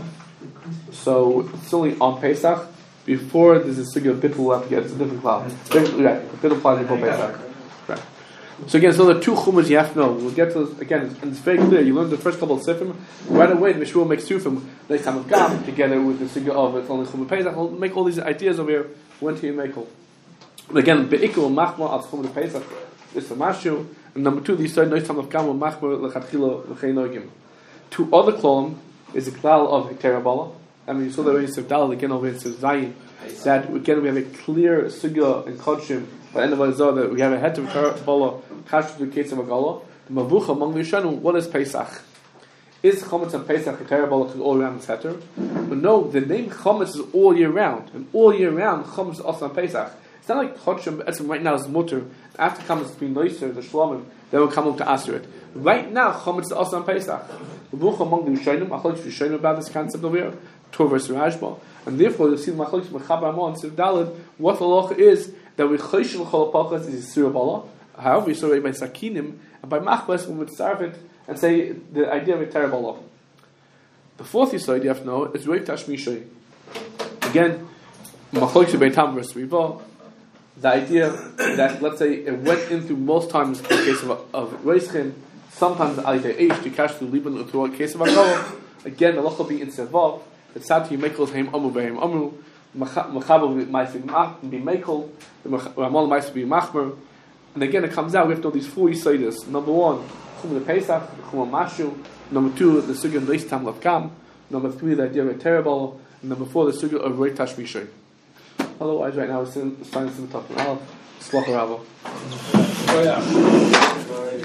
So it's only on Pesach. Before there's a single bit we'll have to get. It's a different cloud. Right, a bit applies before Pesach. Right. So again, so the two chumas you have to know. We'll get to this again, and it's very clear. You learn the first couple of sifim right away. The Mishmur makes two from they come of Gam together with the sigil of it's only chumah Pesach. We'll make all these ideas over here. When to you make all. Again, beikul machma al chumah Pesach is the mashu. And number two, these third nois tam of Gam machma lechatchila l'chein noigim. Two other klolim is the klal of Terabala. I mean, you saw that when you said Dalal again over in Zayin, that again we have a clear sigil and kodshim. By the end of Azor, that we have a head to Terabala, kash to the case of Agala. The mavucha among the Yishanim, what is Pesach? Is Chometz and Pesach a Terabala all around the Setter? But no, the name Chometz is all year round, and all year round Chometz is also on Pesach. It's not like Chodshim right now is mutter. After Chometz between Noiser, the Shlomim, they will come up to answer it. Right now, Chometz is also on Pesach. The mavucha among the Yishanim, Achloch Yishanim about this concept over here. Torah versus Rashba, and therefore you see the Machlokes Mechaber Amor and Siv Daled. What the law is that we Choshel Chol Pachas is Surah Bala. However, we saw it by Sakinim and by Machbas we would starve it and say the idea of a terrible law. The fourth Yisod you have to know is Reiv Tashmishay. Again, Machlokes Beitam versus Riva. The idea that let's say it went into most times in the case of of Reischin, sometimes Alidei Eish to cash to Liban to a case of Agala. Again, the law will be in Sevav. It's sad to you make heim amu behem amu machabo ma'aseh be mekel the ramal ma'aseh be machmer, and again it comes out we have to know these four yisodos. Number one, chumah the Pesach, chumah mashu. Number two, the sugya of Nois tam lafgam. Number three, the idea of a terrible. And number four, the sugya of Reiv Tashmishay. Otherwise, right now we're still finding some tough. Slacha Rava. Oh yeah.